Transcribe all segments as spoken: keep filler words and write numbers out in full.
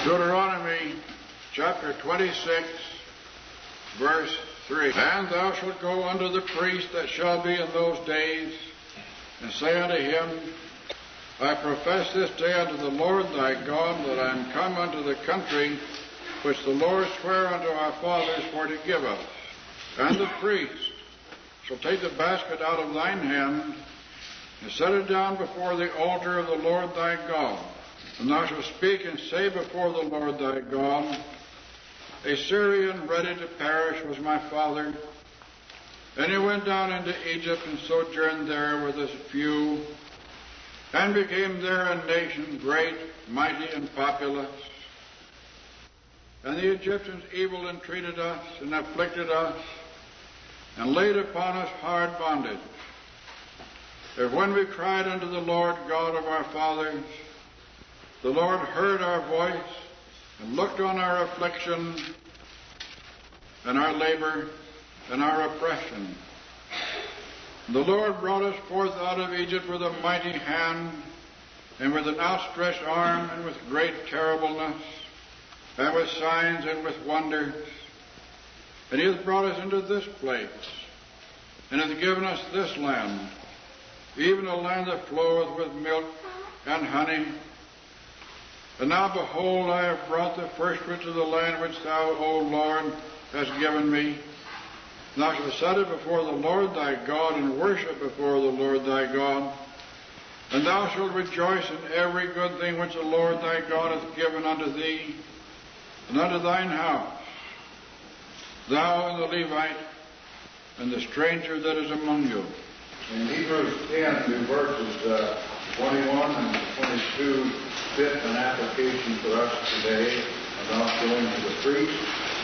Deuteronomy chapter twenty-six, verse three. And thou shalt go unto the priest that shall be in those days, and say unto him, I profess this day unto the Lord thy God that I am come unto the country which the Lord sware unto our fathers for to give us. And the priest shall take the basket out of thine hand, and set it down before the altar of the Lord thy God. And thou shalt speak and say before the Lord thy God, A Syrian ready to perish was my father, and he went down into Egypt and sojourned there with us few, and became there a nation great, mighty, and populous. And the Egyptians evil entreated us and afflicted us, and laid upon us hard bondage. If when we cried unto the Lord God of our fathers, the Lord heard our voice, and looked on our affliction, and our labor, and our oppression. The Lord brought us forth out of Egypt with a mighty hand, and with an outstretched arm, and with great terribleness, and with signs and with wonders. And he hath brought us into this place, and hath given us this land, even a land that floweth with milk and honey. And now, behold, I have brought the first fruits of the land which thou, O Lord, hast given me. And thou shalt set it before the Lord thy God, and worship before the Lord thy God. And thou shalt rejoice in every good thing which the Lord thy God hath given unto thee, and unto thine house, thou and the Levite, and the stranger that is among you. In Hebrews ten, the verses uh, twenty-one and twenty-two fit an application for us today about going to the priest.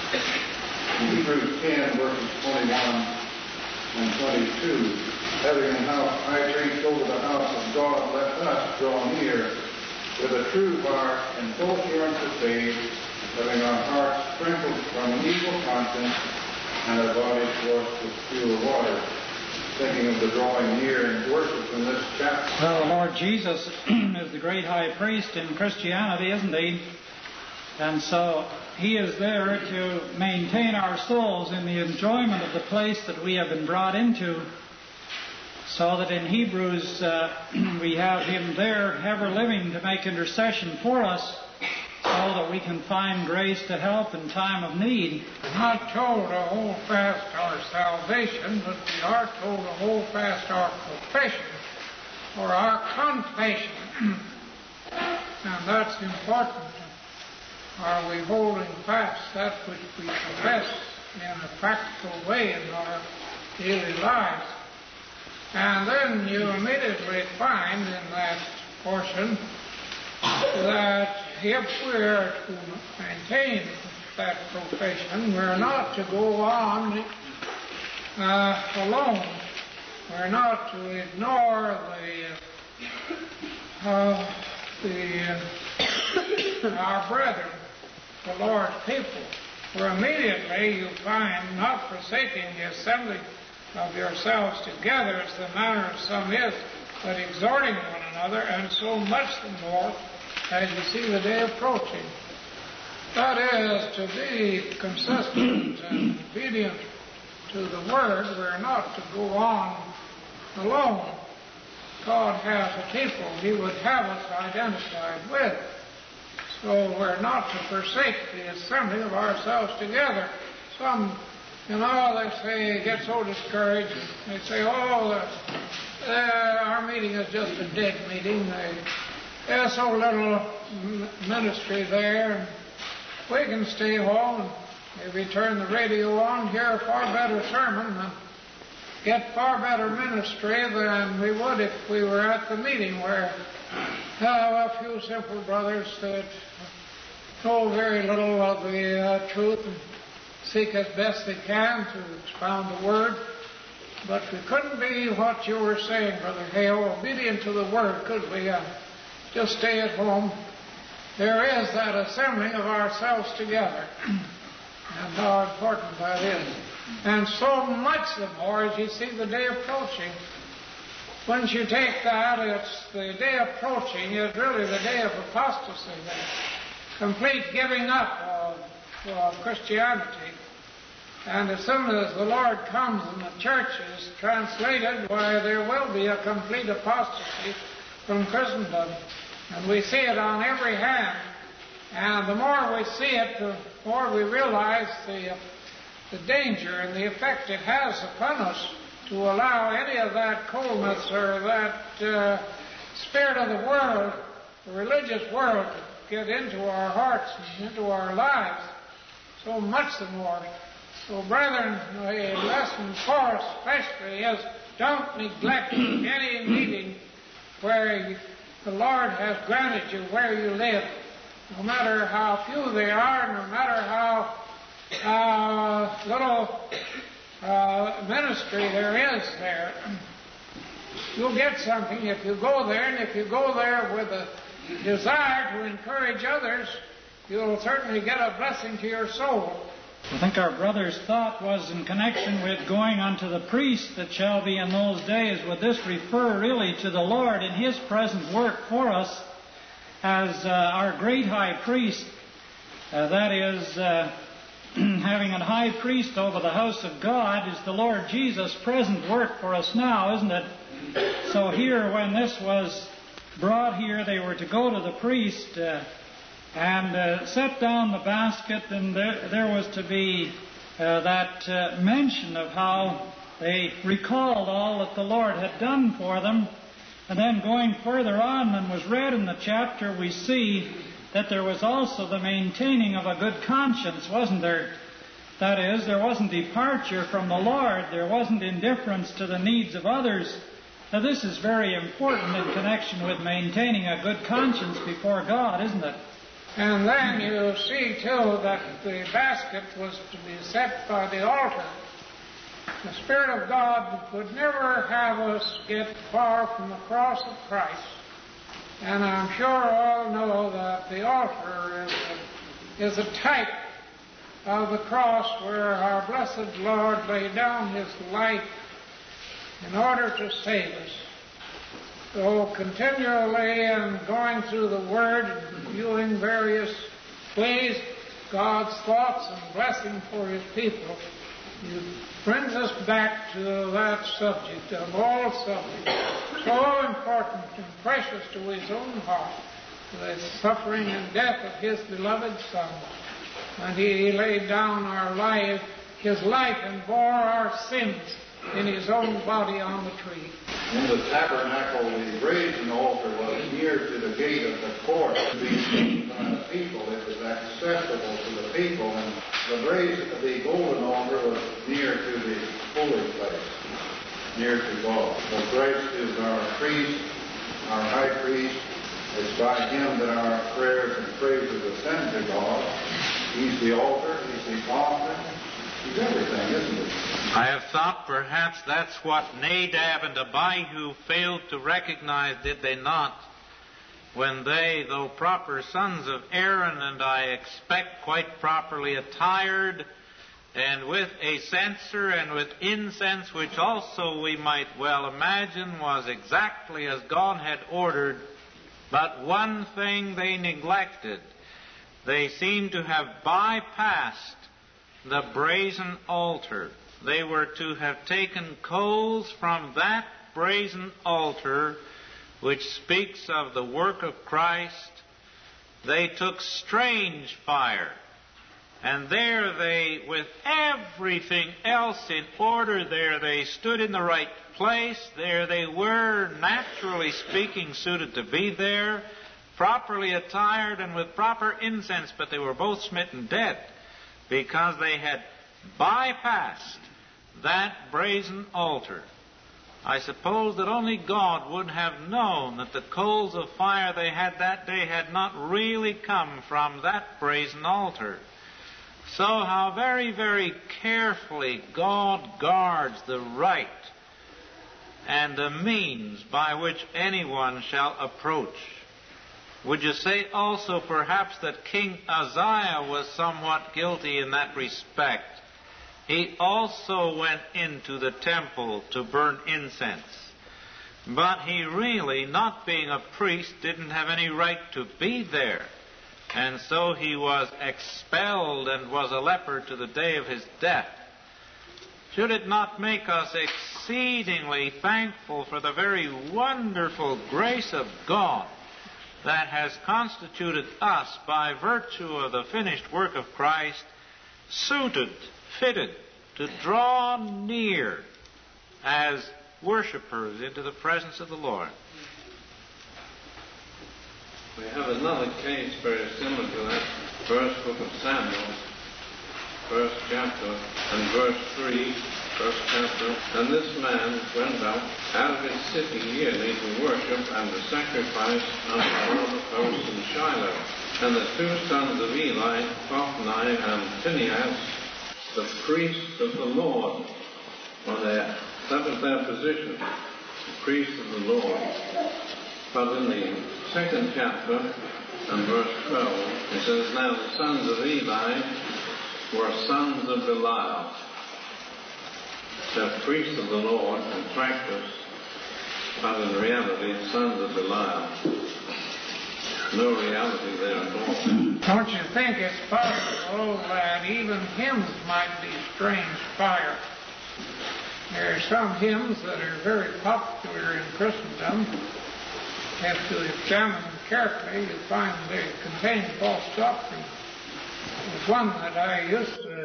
In Hebrews ten, verses twenty-one and twenty-two, having a house high priest over the house of God, let us draw near with a true heart and full assurance of faith, having our hearts sprinkled from an evil conscience and our bodies washed with pure water. Thinking of the drawing near and worship in this chapter. Well, the Lord Jesus is the great high priest in Christianity, isn't he? And so he is there to maintain our souls in the enjoyment of the place that we have been brought into, so that in Hebrews uh, we have him there ever living to make intercession for us, so that we can find grace to help in time of need. We're not told to hold fast our salvation, but we are told to hold fast our profession or our confession. And that's important. Are we holding fast that which we profess in a practical way in our daily lives? And then you immediately find in that portion that if we're to maintain that profession, we're not to go on uh, alone. We're not to ignore the, uh, the uh, our brethren, the Lord's people. For immediately you find not forsaking the assembly of yourselves together, as the manner of some is, but exhorting one another, and so much the more as you see the day approaching. That is, to be consistent and obedient to the Word. We're not to go on alone. God has a people He would have us identified with. So we're not to forsake the assembling of ourselves together. Some, you know, they say, get so discouraged. They say, oh, uh, our meeting is just a dead meeting. They, There's so little ministry there, and we can stay home and maybe turn the radio on, hear a far better sermon, and get far better ministry than we would if we were at the meeting, where uh, a few simple brothers that know very little of the uh, truth and seek as best they can to expound the Word. But we couldn't be what you were saying, Brother Hale, obedient to the Word, could we? Uh, Just stay at home. There is that assembling of ourselves together. And how important that is. And so much the more as you see the day approaching. Once you take that, it's the day approaching is really the day of apostasy. complete giving up of, of Christianity. And as soon as the Lord comes and the church is translated, why, there will be a complete apostasy from Christendom. And we see it on every hand. And the more we see it, the more we realize the, the danger and the effect it has upon us to allow any of that coldness or that uh, spirit of the world, the religious world, to get into our hearts and into our lives. So much the more. So, brethren, a lesson for us especially is don't neglect any meeting where the Lord has granted you where you live. No matter how few they are, no matter how uh, little uh, ministry there is there, you'll get something if you go there. And if you go there with a desire to encourage others, you'll certainly get a blessing to your soul. I think our brother's thought was in connection with going unto the priest that shall be in those days. Would this refer really to the Lord in His present work for us as uh, our great high priest? Uh, that is, uh, having a high priest over the house of God is the Lord Jesus' present work for us now, isn't it? So here, when this was brought here, they were to go to the priest uh, and uh, set down the basket, and there, there was to be uh, that uh, mention of how they recalled all that the Lord had done for them. And then going further on than was read in the chapter, we see that there was also the maintaining of a good conscience, wasn't there? That is, there wasn't departure from the Lord. There wasn't indifference to the needs of others. Now, this is very important in connection with maintaining a good conscience before God, isn't it? And then you see, too, that the basket was to be set by the altar. The Spirit of God would never have us get far from the cross of Christ. And I'm sure all know that the altar is a, is a type of the cross where our blessed Lord laid down His life in order to save us. So continually and going through the Word and viewing various ways, God's thoughts and blessing for His people, it brings us back to that subject of all subjects, so important and precious to His own heart, the suffering and death of His beloved Son. And He laid down our life, His life, and bore our sins in His own body on the tree. In the tabernacle, the brazen altar was near to the gate of the court to be seen by the people. It was accessible to the people, and the brazen, the golden altar was near to the holy place, near to God. So Christ is our priest, our high priest. It's by Him that our prayers and praises ascend to God. He's the altar, He's the offering. He's everything, isn't it? I have thought perhaps that's what Nadab and Abihu failed to recognize, did they not? When they, though proper sons of Aaron, and I expect quite properly attired, and with a censer and with incense, which also we might well imagine was exactly as God had ordered, but one thing they neglected. They seem to have bypassed the brazen altar. They were to have taken coals from that brazen altar, which speaks of the work of Christ. They took strange fire, and there they, with everything else in order, there they stood in the right place. There they were, naturally speaking, suited to be there, properly attired and with proper incense, but they were both smitten dead, because they had bypassed that brazen altar. I suppose that only God would have known that the coals of fire they had that day had not really come from that brazen altar. So how very, very carefully God guards the right and the means by which anyone shall approach. Would you say also perhaps that King Uzziah was somewhat guilty in that respect? He also went into the temple to burn incense. But he really, not being a priest, didn't have any right to be there. and so he was expelled and was a leper to the day of his death. Should it not make us exceedingly thankful for the very wonderful grace of God that has constituted us, by virtue of the finished work of Christ, suited, fitted to draw near as worshippers into the presence of the Lord? We have another case very similar to that, first book of Samuel, first chapter, and verse three, first chapter. And this man went up out of his city yearly to worship and to sacrifice unto the Lord of hosts in Shiloh. And the two sons of Eli, Hophni and Phinehas, the priests of the Lord, on their, that was their position, the priests of the Lord. But in the second chapter, and verse twelve, it says, Now the sons of Eli were sons of Belial. They're priests of the Lord in practice, but in reality, sons of Belial. No reality there at all. Don't you think it's possible that even hymns might be strange fire? There are some hymns that are very popular in Christendom. If you examine them carefully, you find they contain false doctrine. There's one that I used to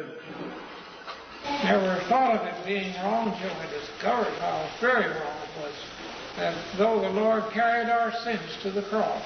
never thought of it being wrong until I discovered how very wrong it was. That though the Lord carried our sins to the cross,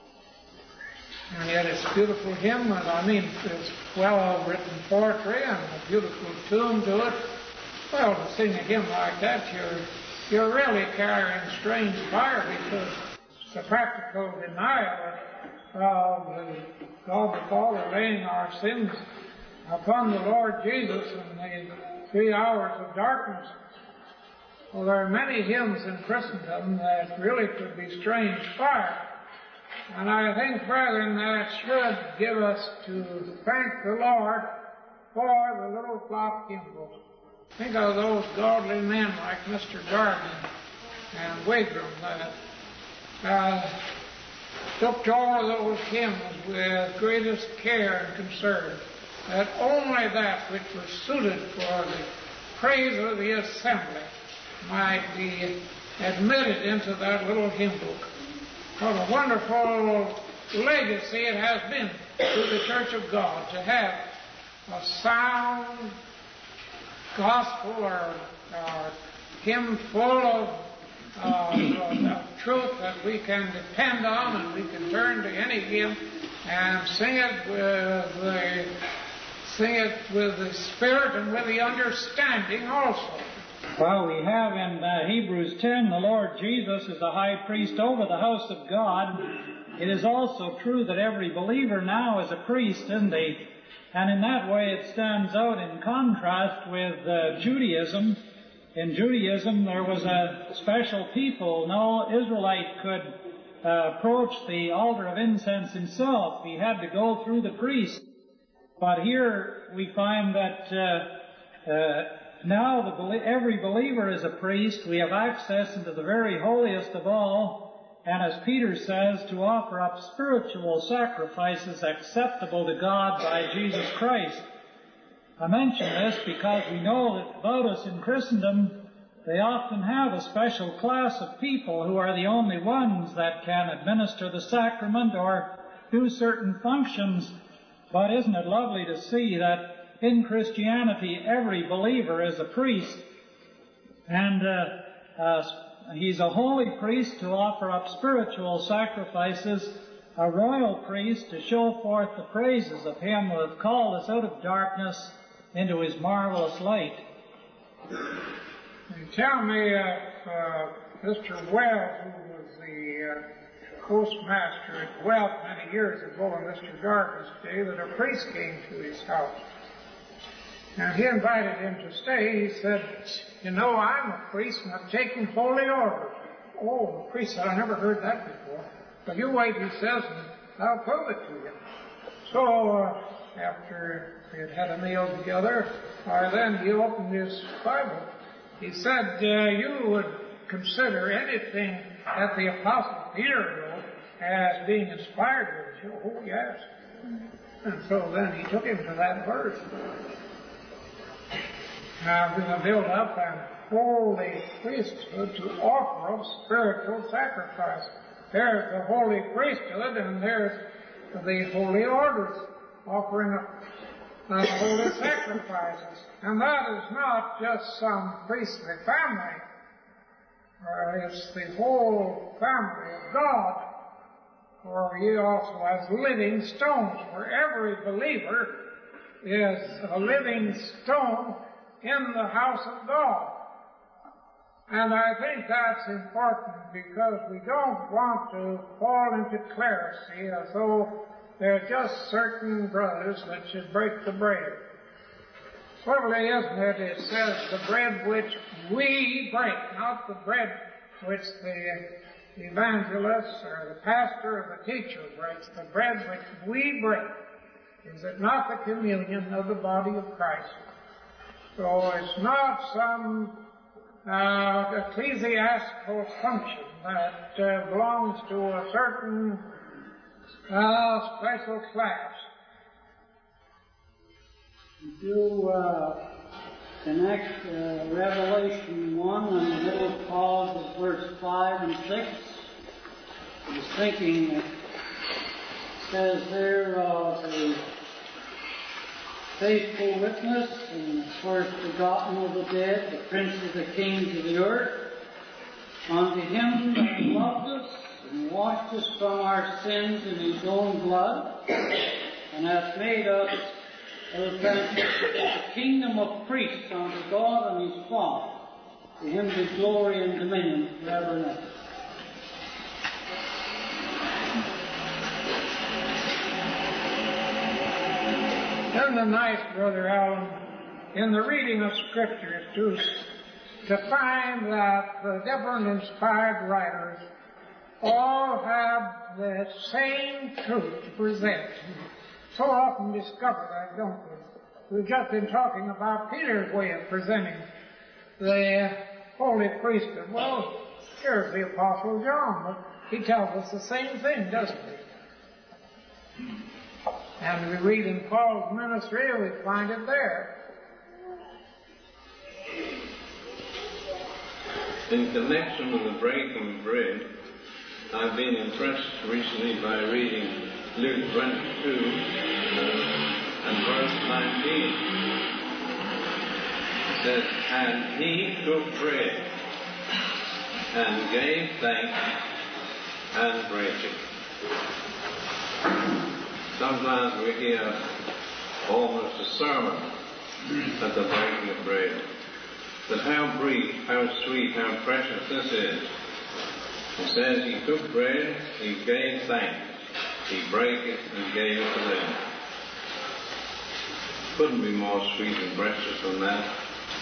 and yet it's a beautiful hymn, and I mean it's well written poetry and a beautiful tune to it. Well, to sing a hymn like that, you're you're really carrying strange fire, because the practical denial of the God the Father laying our sins upon the Lord Jesus in the three hours of darkness. Well, there are many hymns in Christendom that really could be strange fire. And I think, brethren, that should give us to thank the Lord for the little flock hymn book. Think of those godly men like Mister Gardner and Wigram that uh, took to all of those hymns with greatest care and concern, that only that which was suited for the praise of the assembly might be admitted into that little hymn book. What a wonderful legacy it has been to the Church of God to have a sound gospel or, or hymn full of, uh, of truth that we can depend on, and we can turn to any hymn and sing it with the sing it with the spirit and with the understanding also. Well, we have in uh, Hebrews ten, the Lord Jesus is the high priest over the house of God. It is also true that every believer now is a priest, isn't he? And in that way it stands out in contrast with uh, Judaism. In Judaism there was a special people. No Israelite could uh, approach the altar of incense himself. He had to go through the priest. But here we find that uh, uh, now the, every believer is a priest. We have access into the very holiest of all, and as Peter says, to offer up spiritual sacrifices acceptable to God by Jesus Christ. I mention this because we know that about us in Christendom, they often have a special class of people who are the only ones that can administer the sacrament or do certain functions. But isn't it lovely to see that in Christianity every believer is a priest, and uh, uh, he's a holy priest to offer up spiritual sacrifices, a royal priest to show forth the praises of Him who hath called us out of darkness into His marvelous light. You tell me uh, uh, Mister Wells, who was the uh, postmaster at Guelph many years ago in Mister Gardner's day, that a priest came to his house. And he invited him to stay. He said, you know, I'm a priest and I'm taking holy orders. Oh, the priest said, I never heard that before. But you wait, he says, and I'll prove it to you. So, uh, after we had had a meal together, uh, then he opened his Bible. He said, uh, you would consider anything that the Apostle Peter wrote as being inspired with you. Oh, yes. And so then he took him to that verse. Now, we're going to build up an holy priesthood to offer up spiritual sacrifice. There's the holy priesthood, and there's the holy orders offering up uh, holy sacrifices. And that is not just some priestly family. Uh, it's the whole family of God. For ye also as living stones. For every believer is a living stone in the house of God. And I think that's important because we don't want to fall into clerisy as though they're just certain brothers that should break the bread. Certainly, isn't it? It says the bread which we break, not the bread which the evangelist or the pastor or the teacher breaks. The bread which we break. Is it not the communion of the body of Christ? So it's not some uh, ecclesiastical function that uh, belongs to a certain uh, special class. Do uh, connect uh, Revelation one and the middle clause of verse five and six. I was thinking it says there of the faithful witness and the first begotten of the dead, the prince of the kings of the earth, unto him that loved us and washed us from our sins in his own blood, and hath made us a kingdom of priests unto God and his Father. To him be glory and dominion forever and ever. Isn't it nice, Brother Allen, in the reading of Scriptures to, to find that the different inspired writers all have the same truth to present. So often discover that, don't we? We've just been talking about Peter's way of presenting the holy priesthood. Well, here's the Apostle John, but he tells us the same thing, doesn't he? And we read in Paul's ministry, we find it there. In connection with the breaking of bread, I've been impressed recently by reading Luke twenty-two and verse nineteen. It says, and he took bread and gave thanks and brake it. Sometimes we hear almost a sermon at the breaking of bread. But how brief, how sweet, how precious this is. It says he took bread, he gave thanks, he brake it and gave it to them. Couldn't be more sweet and precious than that.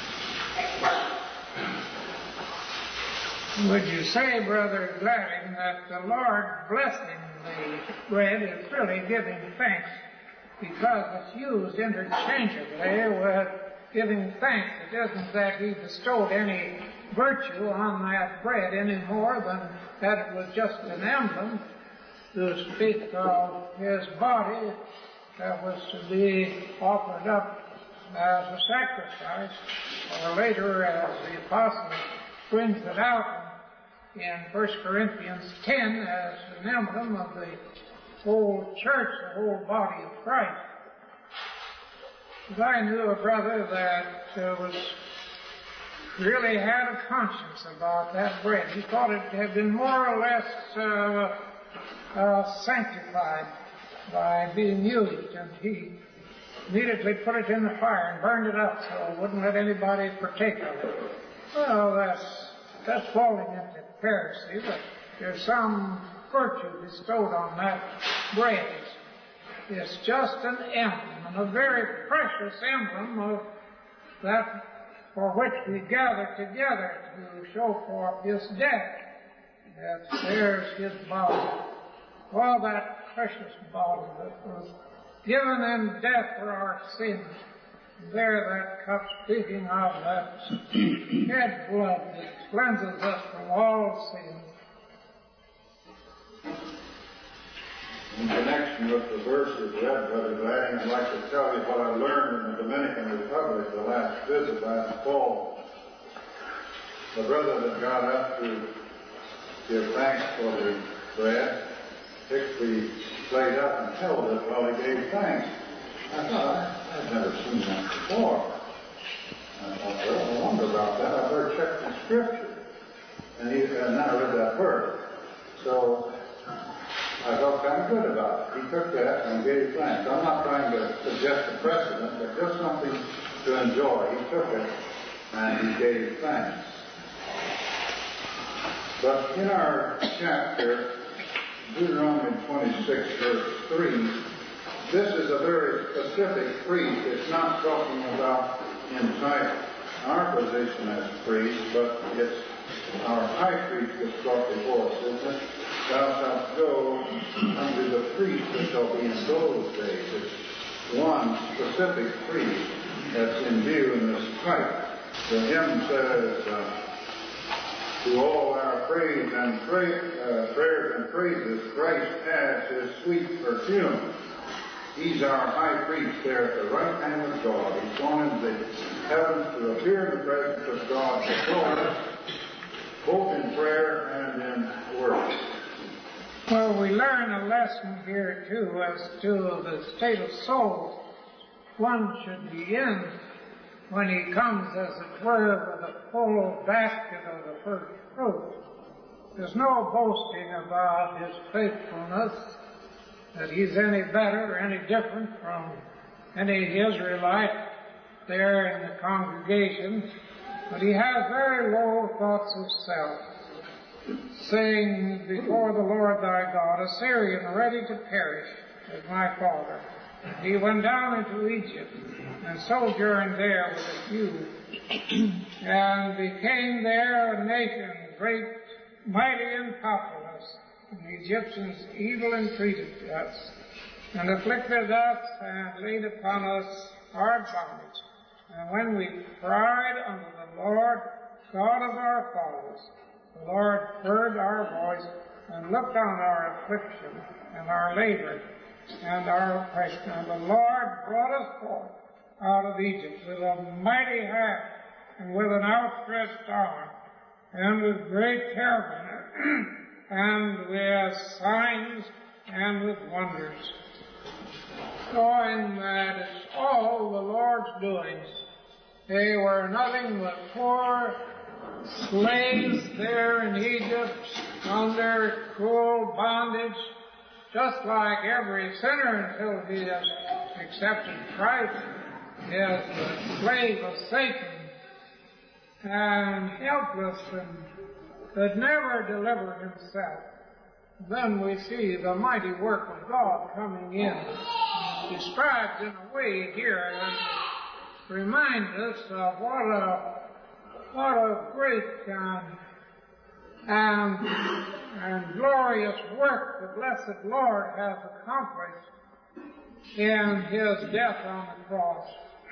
Would you say, Brother Gladding, that the Lord blessing the bread is really giving thanks because it's used interchangeably with giving thanks? It isn't that he bestowed any virtue on that bread any more than that it was just an emblem to speak of his body that was to be offered up as a sacrifice, or later as the apostle brings it out in First Corinthians ten as an emblem of the whole church, the whole body of Christ. But I knew a brother that uh, was really had a conscience about that bread. He thought it had been more or less uh, uh, sanctified by being used, and he immediately put it in the fire and burned it up so it wouldn't let anybody partake of it. Well, that's that's falling into heresy, but there's some virtue bestowed on that bread. It's just an emblem, and a very precious emblem of that for which we gather together to show forth his death. That there's his body. All that precious body that was given in death for our sins. There that cup speaking of that shed blood that cleanses us from all sin. in connection with the verses read, Brother Gladding, I'd like to tell you what I learned in the Dominican Republic the last visit last fall. The brother that got up to give thanks for the bread picked the plate up and held it while he gave thanks. I thought, I've never seen that before. I thought, well, I wonder about that. I better check the scripture. And, he, and then I read that verse. So I felt kind of good about it. He took that and gave thanks. I'm not trying to suggest a precedent, but just something to enjoy. He took it and he gave thanks. But in our chapter, Deuteronomy twenty-six, verse three, this is a very specific priest. It's not talking about inside our position as priest, but it's our high priest that's brought before us, isn't it? Thou shalt go unto the priest that shall be in those days. It's one specific priest that's in view in this type. The hymn says, uh, to all our praise and pray, uh, prayers and praises, Christ adds his sweet perfume. He's our high priest there at the right hand of God. He's gone into the heavens to appear in the presence of God before us, both in prayer and in worship. Well, we learn a lesson here, too, as to the state of soul one should be in when he comes, as it were, with a full basket of the first fruit. There's no boasting about his faithfulness, that he's any better or any different from any Israelite there in the congregation, but he has very low thoughts of self, saying before the Lord thy God, a Syrian ready to perish is my father. He went down into Egypt and sojourned there with a few, and became there a nation great, mighty, and populous. And the Egyptians evil entreated us, and afflicted us, and laid upon us hard bondage. And when we cried unto the Lord, God of our fathers, the Lord heard our voice, and looked on our affliction, and our labor, and our oppression. And the Lord brought us forth out of Egypt with a mighty hand, and with an outstretched arm, and with great terror, and with signs, and with wonders, showing that it's all the Lord's doings. They were nothing but poor slaves there in Egypt, under cruel bondage, just like every sinner until he has accepted Christ, is the slave of Satan, and helpless, and could never deliver himself. Then we see the mighty work of God coming in, described in a way here that reminds us of what a what a great and, and, and glorious work the blessed Lord has accomplished in his death on the cross.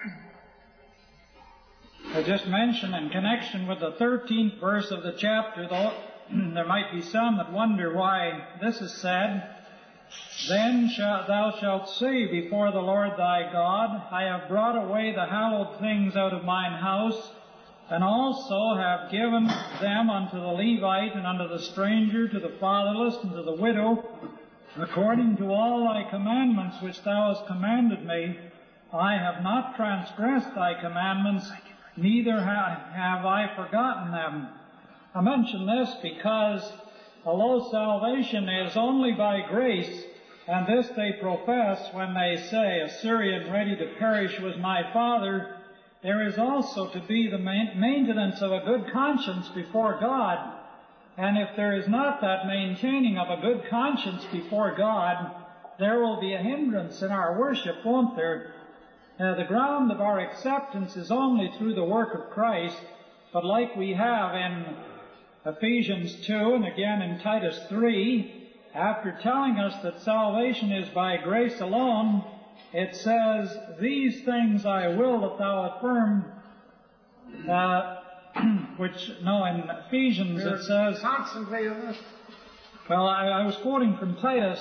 I just mentioned in connection with the thirteenth verse of the chapter, though, there might be some that wonder why this is said. Then shalt thou shalt say before the Lord thy God, I have brought away the hallowed things out of mine house, and also have given them unto the Levite, and unto the stranger, to the fatherless, and to the widow, according to all thy commandments which thou hast commanded me. I have not transgressed thy commandments, neither have I forgotten them. I mention this because, although salvation is only by grace, and this they profess when they say, a Syrian ready to perish was my father, there is also to be the maintenance of a good conscience before God. And if there is not that maintaining of a good conscience before God, there will be a hindrance in our worship, won't there? Uh, the ground of our acceptance is only through the work of Christ, but like we have in Ephesians two and again in Titus three, after telling us that salvation is by grace alone, it says, these things I will that thou affirm, uh, which, no, in Ephesians it says, constantly in this. well, I, I was quoting from Titus,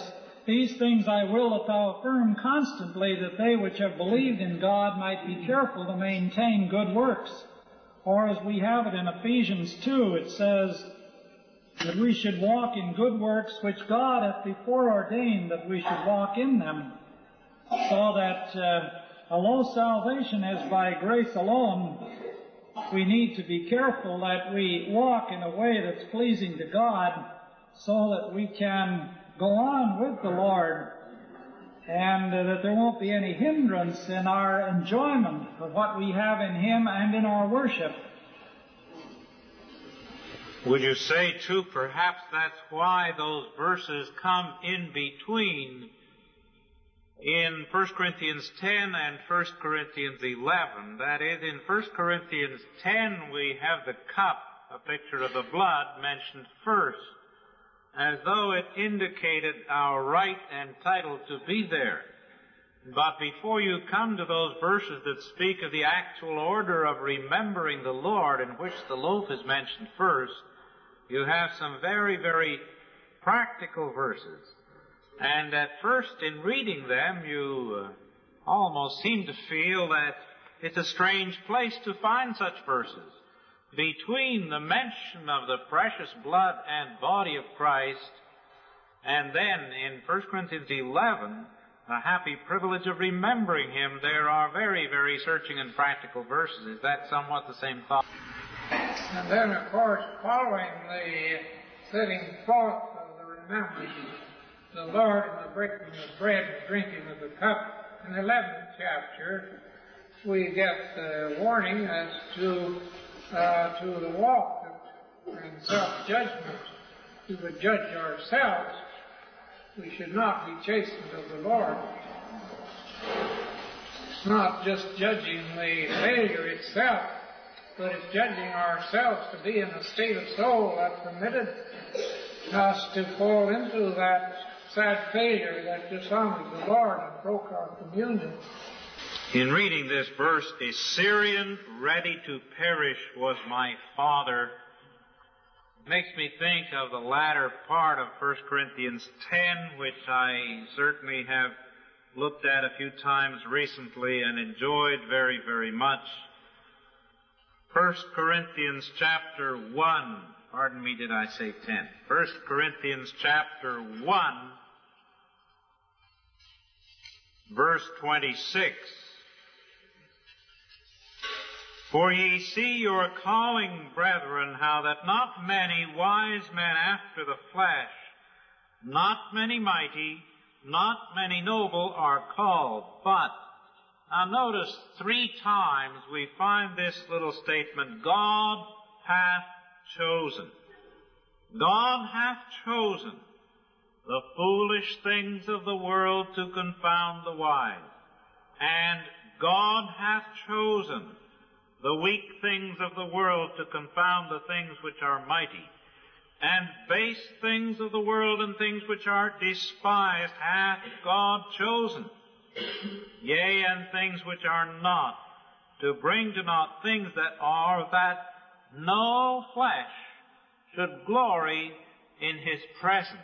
These things I will that thou affirm constantly, that they which have believed in God might be careful to maintain good works. Or as we have it in Ephesians two, it says that we should walk in good works which God hath before ordained that we should walk in them. So that uh, although salvation is by grace alone, we need to be careful that we walk in a way that's pleasing to God so that we can go on with the Lord and uh, that there won't be any hindrance in our enjoyment of what we have in Him and in our worship. Would you say, too, perhaps that's why those verses come in between in First Corinthians ten and First Corinthians eleven? That is, in First Corinthians ten we have the cup, a picture of the blood, mentioned first, as though it indicated our right and title to be there. But before you come to those verses that speak of the actual order of remembering the Lord, in which the loaf is mentioned first, you have some very, very practical verses. And at first, in reading them, you uh, almost seem to feel that it's a strange place to find such verses. Between the mention of the precious blood and body of Christ, and then in First Corinthians eleven, the happy privilege of remembering Him, there are very, very searching and practical verses. Is that somewhat the same thought? And then, of course, following the setting forth of the remembrance of the Lord and the breaking of the bread and drinking of the cup, in the eleventh chapter, we get the warning as to uh, to the walk and self-judgment. We would judge ourselves. We should not be chastened of the Lord. It's not just judging the failure itself, but it's judging ourselves to be in a state of soul that permitted us to fall into that sad failure that dishonored the Lord and broke our communion. In reading this verse, a Syrian ready to perish was my father, makes me think of the latter part of First Corinthians ten, which I certainly have looked at a few times recently and enjoyed very, very much. First Corinthians chapter one, pardon me, did I say ten? First Corinthians chapter one, verse twenty-six. For ye see your calling, brethren, how that not many wise men after the flesh, not many mighty, not many noble are called. But, now notice three times we find this little statement, God hath chosen. God hath chosen the foolish things of the world to confound the wise. And God hath chosen the weak things of the world to confound the things which are mighty. And base things of the world and things which are despised hath God chosen. Yea, and things which are not, to bring to naught things that are, that no flesh should glory in His presence.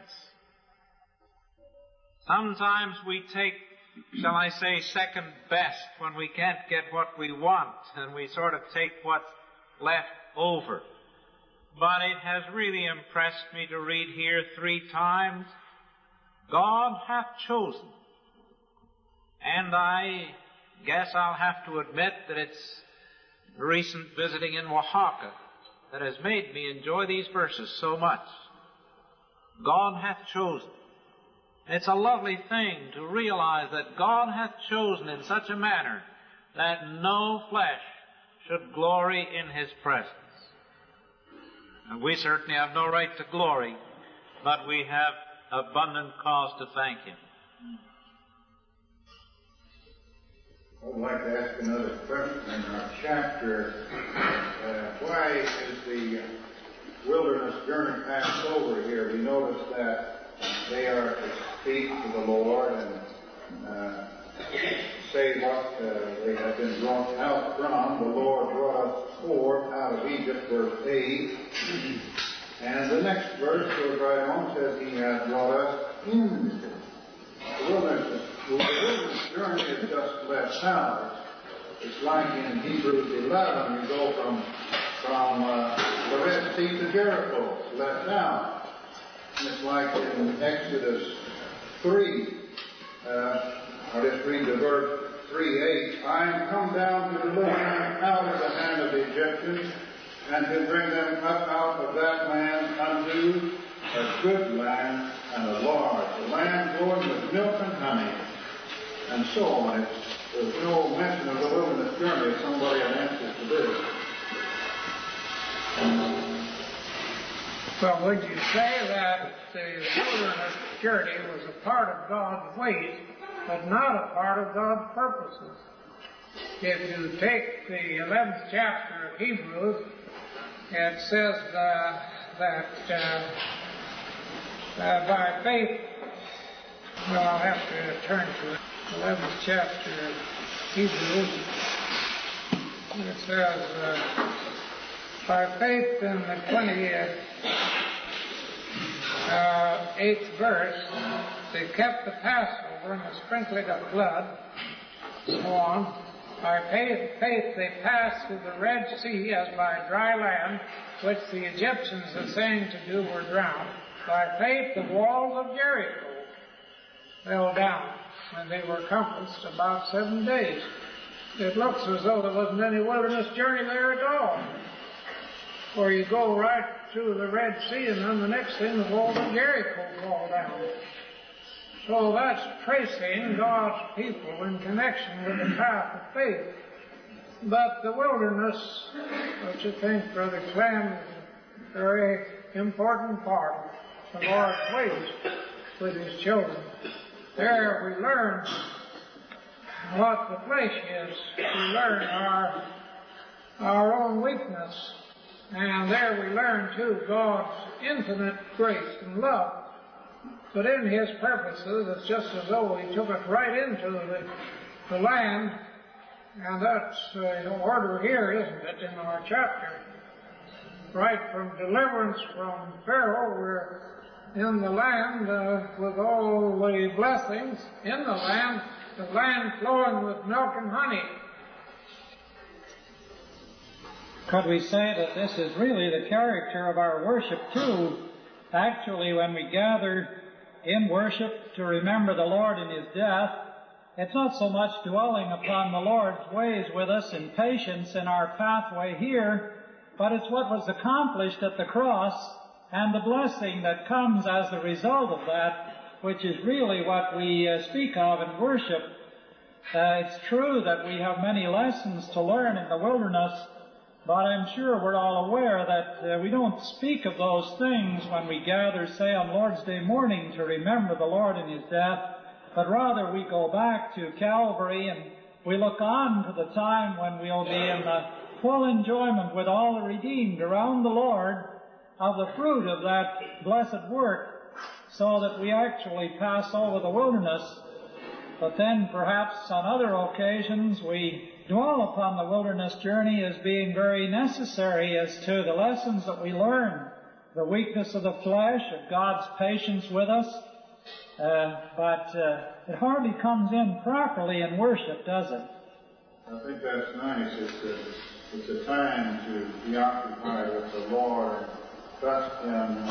Sometimes we take, shall I say, second best when we can't get what we want, and we sort of take what's left over. But it has really impressed me to read here three times, God hath chosen. And I guess I'll have to admit that it's recent visiting in Oaxaca that has made me enjoy these verses so much. God hath chosen. It's a lovely thing to realize that God hath chosen in such a manner that no flesh should glory in His presence. And we certainly have no right to glory, but we have abundant cause to thank Him. I'd like to ask another question in our chapter. Uh, why is the wilderness journey passed over here? We notice that they are to speak to the Lord and uh, say what uh, they have been brought out from. The Lord brought us forth out of Egypt, verse eight. And the next verse goes right on, says He has brought us into wilderness, the wilderness journey is just left out. It's like in Hebrews eleven, you go from from uh, the Red Sea to Jericho, left out. And it's like in Exodus three, uh, I'll just read the verse three eight. I am come down to deliver them out of the hand of the Egyptians, and to bring them up out of that land unto a good land and a large, a land flowing with milk and honey, and so on. It's, there's no mention of the wilderness journey if somebody had answers to this. Well, would you say that the wilderness journey was a part of God's ways, but not a part of God's purposes? If you take the eleventh chapter of Hebrews, it says uh, that uh, uh, by faith, well, I'll have to turn to it. eleventh chapter of Hebrews, it says, uh, by faith in the twentieth, uh, eighth verse, they kept the Passover and the sprinkling of blood, so on. By faith, faith they passed through the Red Sea as by dry land, which the Egyptians the same to do were drowned. By faith the walls of Jericho fell down, and they were compassed about seven days. It looks as though there wasn't any wilderness journey there at all. Or you go right through the Red Sea, and then the next thing, the walls of Jericho fall down. So that's tracing God's people in connection with the path of faith. But the wilderness, which I think Brother Clem is a very important part of the Lord's ways with His children. There we learn what the flesh is. We learn our, our own weakness. And there we learn, too, God's infinite grace and love. But in His purposes, it's just as though He took us right into the, the land. And that's uh, the order here, isn't it, in our chapter? Right from deliverance from Pharaoh, we're in the land uh, with all the blessings in the land, the land flowing with milk and honey. Could we say that this is really the character of our worship too? Actually, when we gather in worship to remember the Lord in His death, it's not so much dwelling upon the Lord's ways with us in patience in our pathway here, but it's what was accomplished at the cross and the blessing that comes as the result of that, which is really what we uh, speak of in worship. Uh, it's true that we have many lessons to learn in the wilderness, but I'm sure we're all aware that uh, we don't speak of those things when we gather, say, on Lord's Day morning to remember the Lord in His death, but rather we go back to Calvary and we look on to the time when we'll be in the full enjoyment with all the redeemed around the Lord of the fruit of that blessed work, so that we actually pass over the wilderness. But then perhaps on other occasions we dwell upon the wilderness journey as being very necessary as to the lessons that we learn, the weakness of the flesh, of God's patience with us. Uh, but uh, it hardly comes in properly in worship, does it? I think that's nice. It's a, it's a time to be occupied with the Lord, trust Him,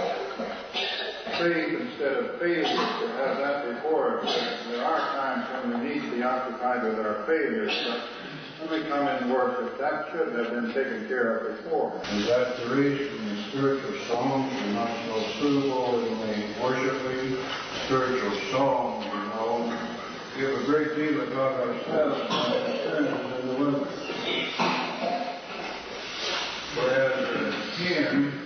faith instead of failure, to have that before us. There are times when we need to be occupied with our failures, but when we come in worship, that should have been taken care of before. And that's the reason the spiritual songs are not so suitable in the worshiping. Spiritual songs, you know, give a great deal about ourselves and our experiences in the wilderness. Whereas a hymn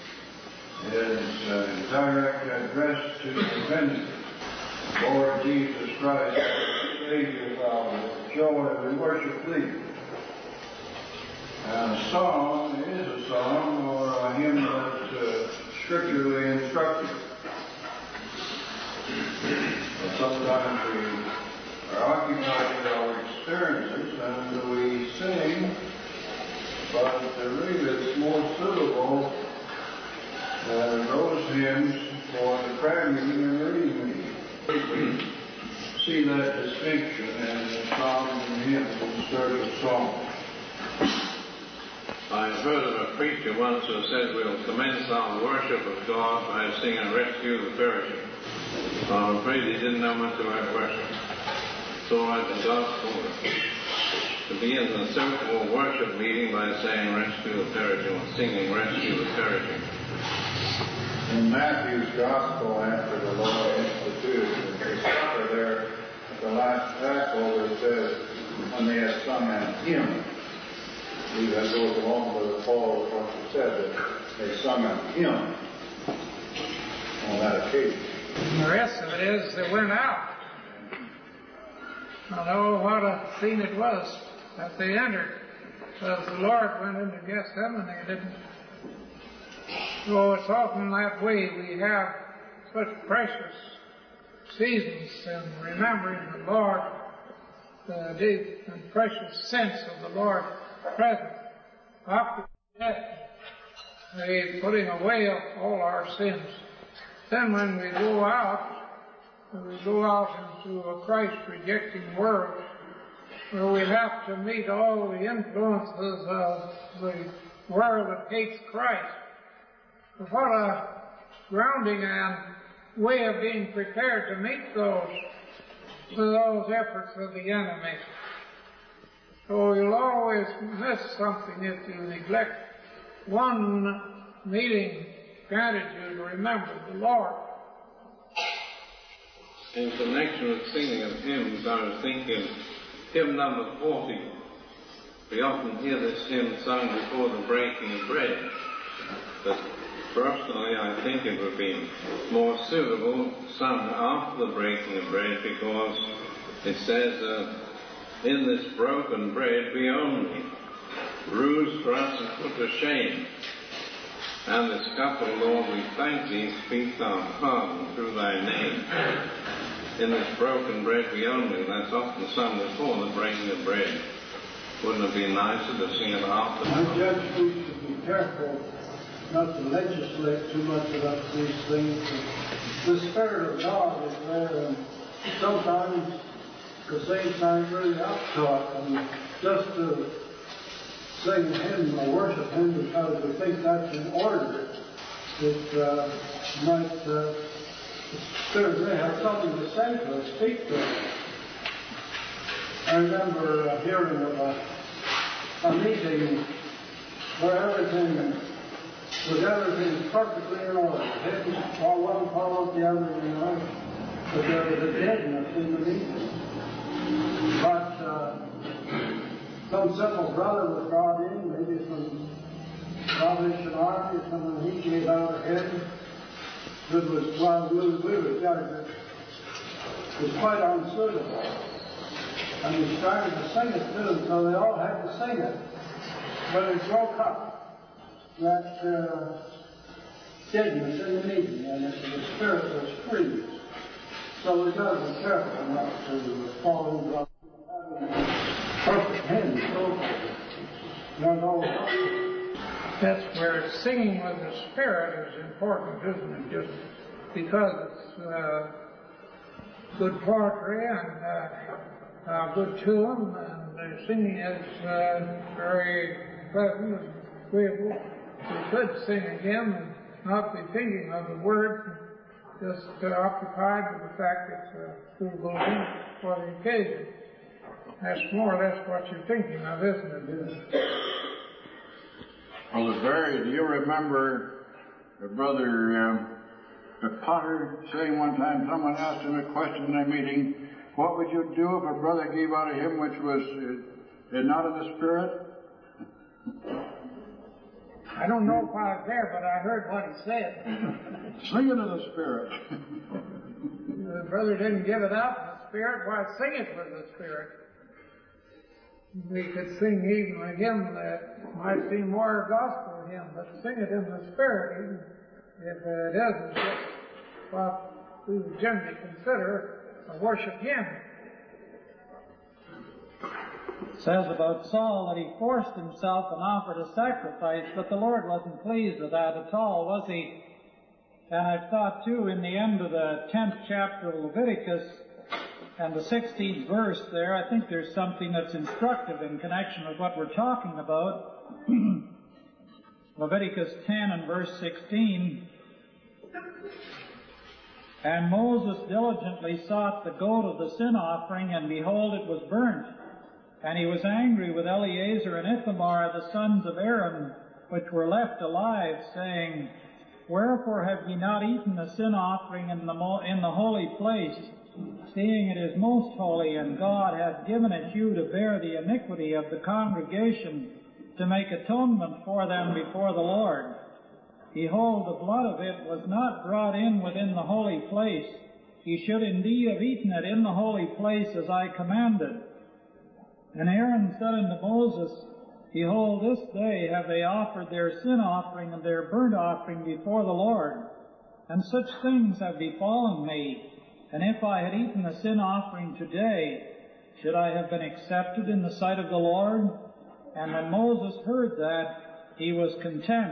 is a direct address to the Lord Jesus Christ, Savior of our joy, we worship Thee. And a song is a song or a hymn that's uh, scripturally instructive. But sometimes we are occupied with our experiences and we sing, but really it's more suitable uh, those hymns for the prayer meeting and the reading meeting. see that distinction in the psalms and hymns and spiritual songs. I heard of a preacher once who said we'll commence our worship of God by singing Rescue the Perishing. I'm afraid he didn't know much about worship. So I the gospel to begin the so-called worship meeting by saying Rescue the Perishing or singing Rescue the Perishing. In Matthew's Gospel, after the Lord instituted the supper there, at the last Passover, it says, when they had sung an hymn, I believe that goes along with Paul with what you said, that they sung a hymn on that occasion. And the rest of it is they went out. I know what a scene it was that they entered, because the Lord went into Gethsemane and they didn't. So it's often that way. We have such precious seasons in remembering the Lord, the deep and precious sense of the Lord present. After death, the putting away of all our sins. Then when we go out, we go out into a Christ-rejecting world where we have to meet all the influences of the world that hates Christ. But what a grounding and way of being prepared to meet those, those efforts of the enemy. So you'll always miss something if you neglect one meeting granted you to remember the Lord. In connection with singing of hymns, I was thinking hymn number forty. We often hear this hymn sung before the breaking of bread. But personally, I think it would be more suitable sung after the breaking of bread, because it says, uh, in this broken bread we only, bruised for us and put to shame. And this cup, O Lord, we thank thee, speak our pardon through thy name. In this broken bread we only, that's often sung before the breaking of bread. Wouldn't it be nicer to sing it after? I judge we should be careful not to legislate too much about these things. The Spirit of God is there, and sometimes the saints aren't really uptaught, and just to sing a hymn or worship hymn because we think that's in order, it uh, might, uh, the Spirit may have something to say to us, speak to us. I remember uh, hearing of a, a meeting where everything was everything perfectly in order. Hymns, all one followed the other, you know, but there was a deadness in the meeting. But uh, some simple brother was brought in, maybe from Salvation Army or someone, he gave out a hymn that was, well, we would judge it was quite unsuitable. And we started to sing it to them, so they all had to sing it. But it broke up that uh, deadness in the meeting, and it, the Spirit was free. So we've got to be careful not to fall into perfect hymns, so not all. That's where singing with the Spirit is important, isn't it? Just because it's uh, good poetry and uh, uh, good tune, and the singing is uh, very pleasant and agreeable. We could sing a hymn and not be thinking of the words, just uh, occupied with the fact it's a suitable hymn for the occasion. That's more or less what you're thinking of, isn't it? Brother Barry, do you remember your brother uh, Potter saying one time, someone asked him a question in a meeting, what would you do if a brother gave out a hymn which was uh, not in the Spirit? I don't know if I was there, but I heard what he said. Sing it in the Spirit. The brother didn't give it out in the Spirit, why sing it with the Spirit? We could sing even a hymn that might seem more a gospel hymn, but sing it in the Spirit, even if it isn't just what we would generally consider a worship hymn. It says about Saul that he forced himself and offered a sacrifice, but the Lord wasn't pleased with that at all, was he? And I've thought, too, in the end of the tenth chapter of Leviticus, and the sixteenth verse there, I think there's something that's instructive in connection with what we're talking about. Leviticus ten and verse sixteen. And Moses diligently sought the goat of the sin offering, and behold, it was burnt. And he was angry with Eleazar and Ithamar, the sons of Aaron, which were left alive, saying, Wherefore have ye not eaten the sin offering in the, mo- in the holy place, seeing it is most holy, and God hath given it you to bear the iniquity of the congregation, to make atonement for them before the Lord? Behold, the blood of it was not brought in within the holy place. Ye should indeed have eaten it in the holy place, as I commanded. And Aaron said unto Moses, Behold, this day have they offered their sin offering and their burnt offering before the Lord. And such things have befallen me. And if I had eaten the sin offering today, should I have been accepted in the sight of the Lord? And when Moses heard that, he was content.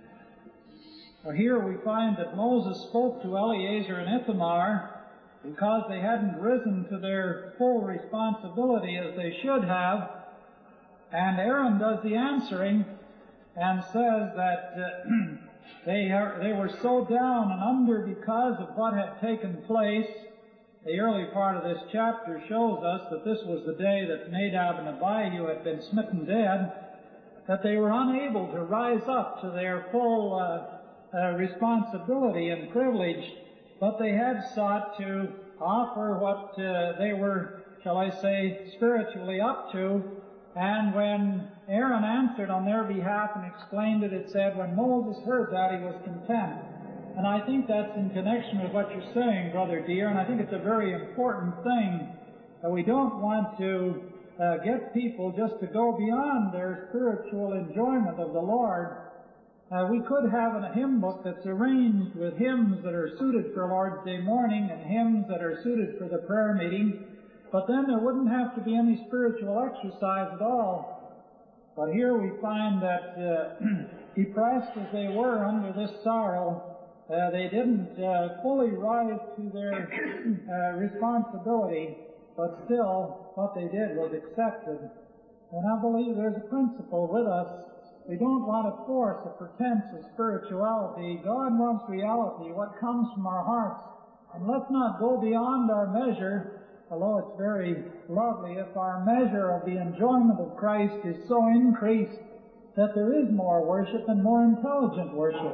Well, here we find that Moses spoke to Eleazar and Ithamar because they hadn't risen to their full responsibility as they should have. And Aaron does the answering and says that uh, they, are, they were so down and under because of what had taken place. The early part of this chapter shows us that this was the day that Nadab and Abihu had been smitten dead, that they were unable to rise up to their full uh, uh, responsibility and privilege, but they had sought to offer what uh, they were, shall I say, spiritually up to. And when Aaron answered on their behalf and explained it, it said, when Moses heard that, he was content. And I think that's in connection with what you're saying, Brother Deere, and I think it's a very important thing that we don't want to uh, get people just to go beyond their spiritual enjoyment of the Lord. Uh, we could have a hymn book that's arranged with hymns that are suited for Lord's Day morning and hymns that are suited for the prayer meeting, but then there wouldn't have to be any spiritual exercise at all. But here we find that uh, depressed as they were under this sorrow, uh, they didn't uh, fully rise to their uh, responsibility, but still what they did was accepted. And I believe there's a principle with us. We don't want to force a pretense of spirituality. God wants reality, what comes from our hearts. And let's not go beyond our measure, although it's very lovely if our measure of the enjoyment of Christ is so increased that there is more worship and more intelligent worship.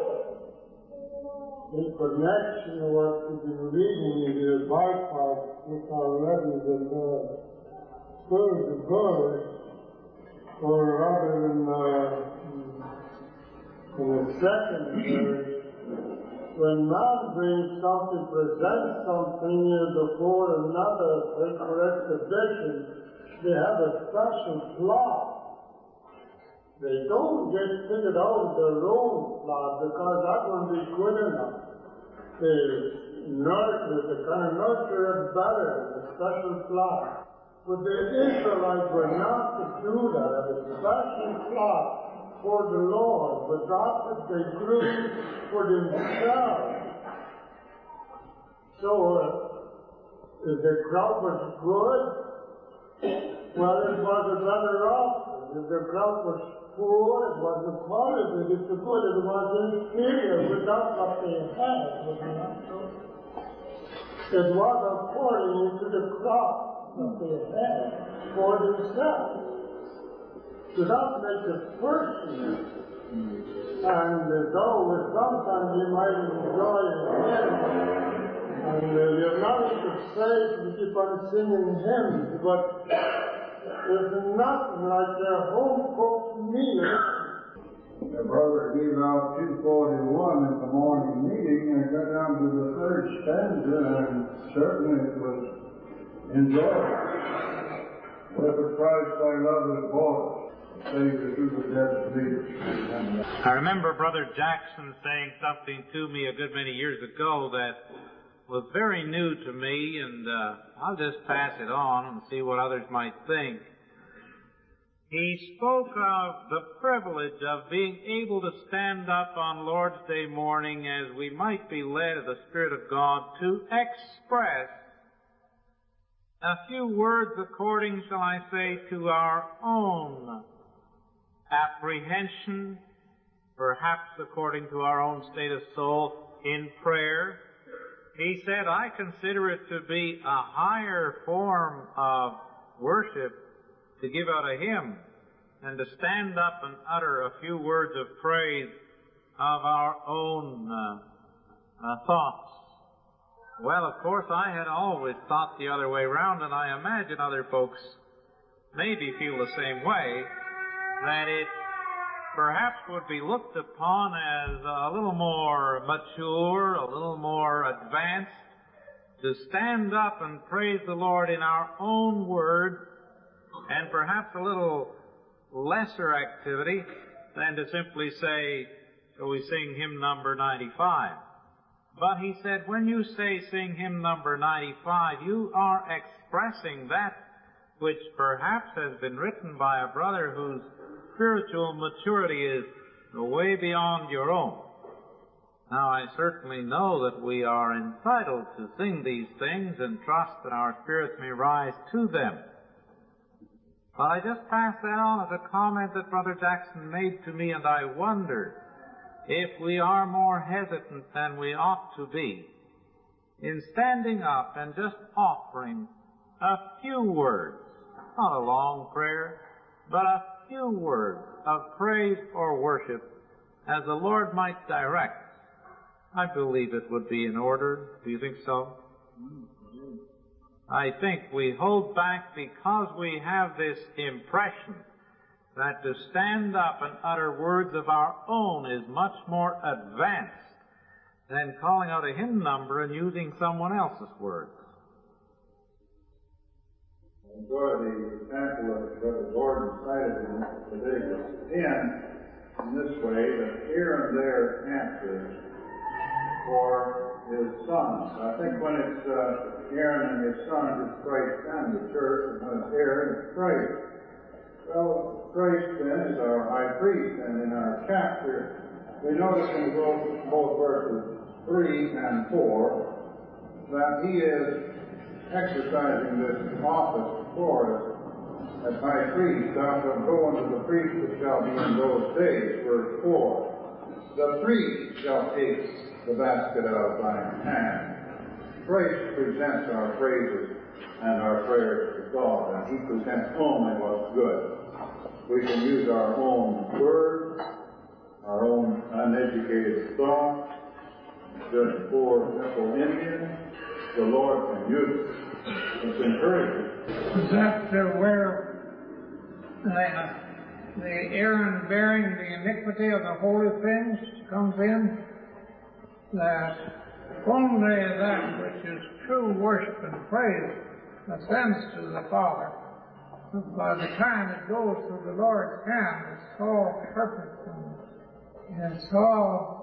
In connection with what we've been reading in the bypass with our letters and uh, third verse, or rather in, uh, in the second verse, when man brings something, presents something before another for exhibition, they have a special plot. They don't get figured out their own plot because that wouldn't be good enough. They nurture, they kind of nurture it better, a special plot. But the Israelites were not to do that, a special plot for the Lord, but that that they grew for themselves. So, uh, if the crop was good, well, it was a better option. If the crop was poor, it wasn't quality. If the good, it was inferior, without what they had. Was it not so? It was according to the crop that they had for themselves. So that makes it personal. And uh, though sometimes we might enjoy hymns, and uh, we have nothing to say, we keep on singing hymns, but there's nothing like their home cooked meal. The brother gave out two forty-one at the morning meeting. I got down to the third stanza, and certainly it was enjoyable. With the Christ thy love is bought. I remember Brother Jackson saying something to me a good many years ago that was very new to me, and uh, I'll just pass it on and see what others might think. He spoke of the privilege of being able to stand up on Lord's Day morning as we might be led of the Spirit of God to express a few words according, shall I say, to our own apprehension, perhaps according to our own state of soul in prayer. He said, I consider it to be a higher form of worship to give out a hymn and to stand up and utter a few words of praise of our own uh, uh, thoughts. Well, of course, I had always thought the other way round, and I imagine other folks maybe feel the same way, that it perhaps would be looked upon as a little more mature, a little more advanced, to stand up and praise the Lord in our own words, and perhaps a little lesser activity than to simply say, shall we sing hymn number ninety-five? But he said, when you say sing hymn number ninety-five, you are expressing that which perhaps has been written by a brother whose spiritual maturity is way beyond your own. Now, I certainly know that we are entitled to sing these things and trust that our spirits may rise to them. But I just pass that on as a comment that Brother Jackson made to me, and I wonder if we are more hesitant than we ought to be in standing up and just offering a few words, not a long prayer, but a few words of praise or worship as the Lord might direct. I believe it would be in order. Do you think so? I think we hold back because we have this impression that to stand up and utter words of our own is much more advanced than calling out a hymn number and using someone else's words. I enjoy the example that Brother Gordon cited in Leviticus ten in this way, that Aaron there answers for his sons. I think when it's uh, Aaron and his sons, it's Christ and the church, and when it's Aaron, it's Christ. Well, Christ then is our high priest, and in our chapter, we notice in both, both verses three and four that he is exercising this office for us as high priest. Thou shalt go unto the priest which shall be in those days, verse four. The priest shall take the basket out of thine hand. Christ presents our praises and our prayers to God, and he presents only what's good. We can use our own words, our own uneducated thought, just poor simple Indians. The Lord can use it. It's encouraging. Is that uh, where uh, the Aaron bearing the iniquity of the holy things comes in? That only that which is true worship and praise ascends to the Father. By the time it goes through the Lord's hand, it's all perfect and it's all.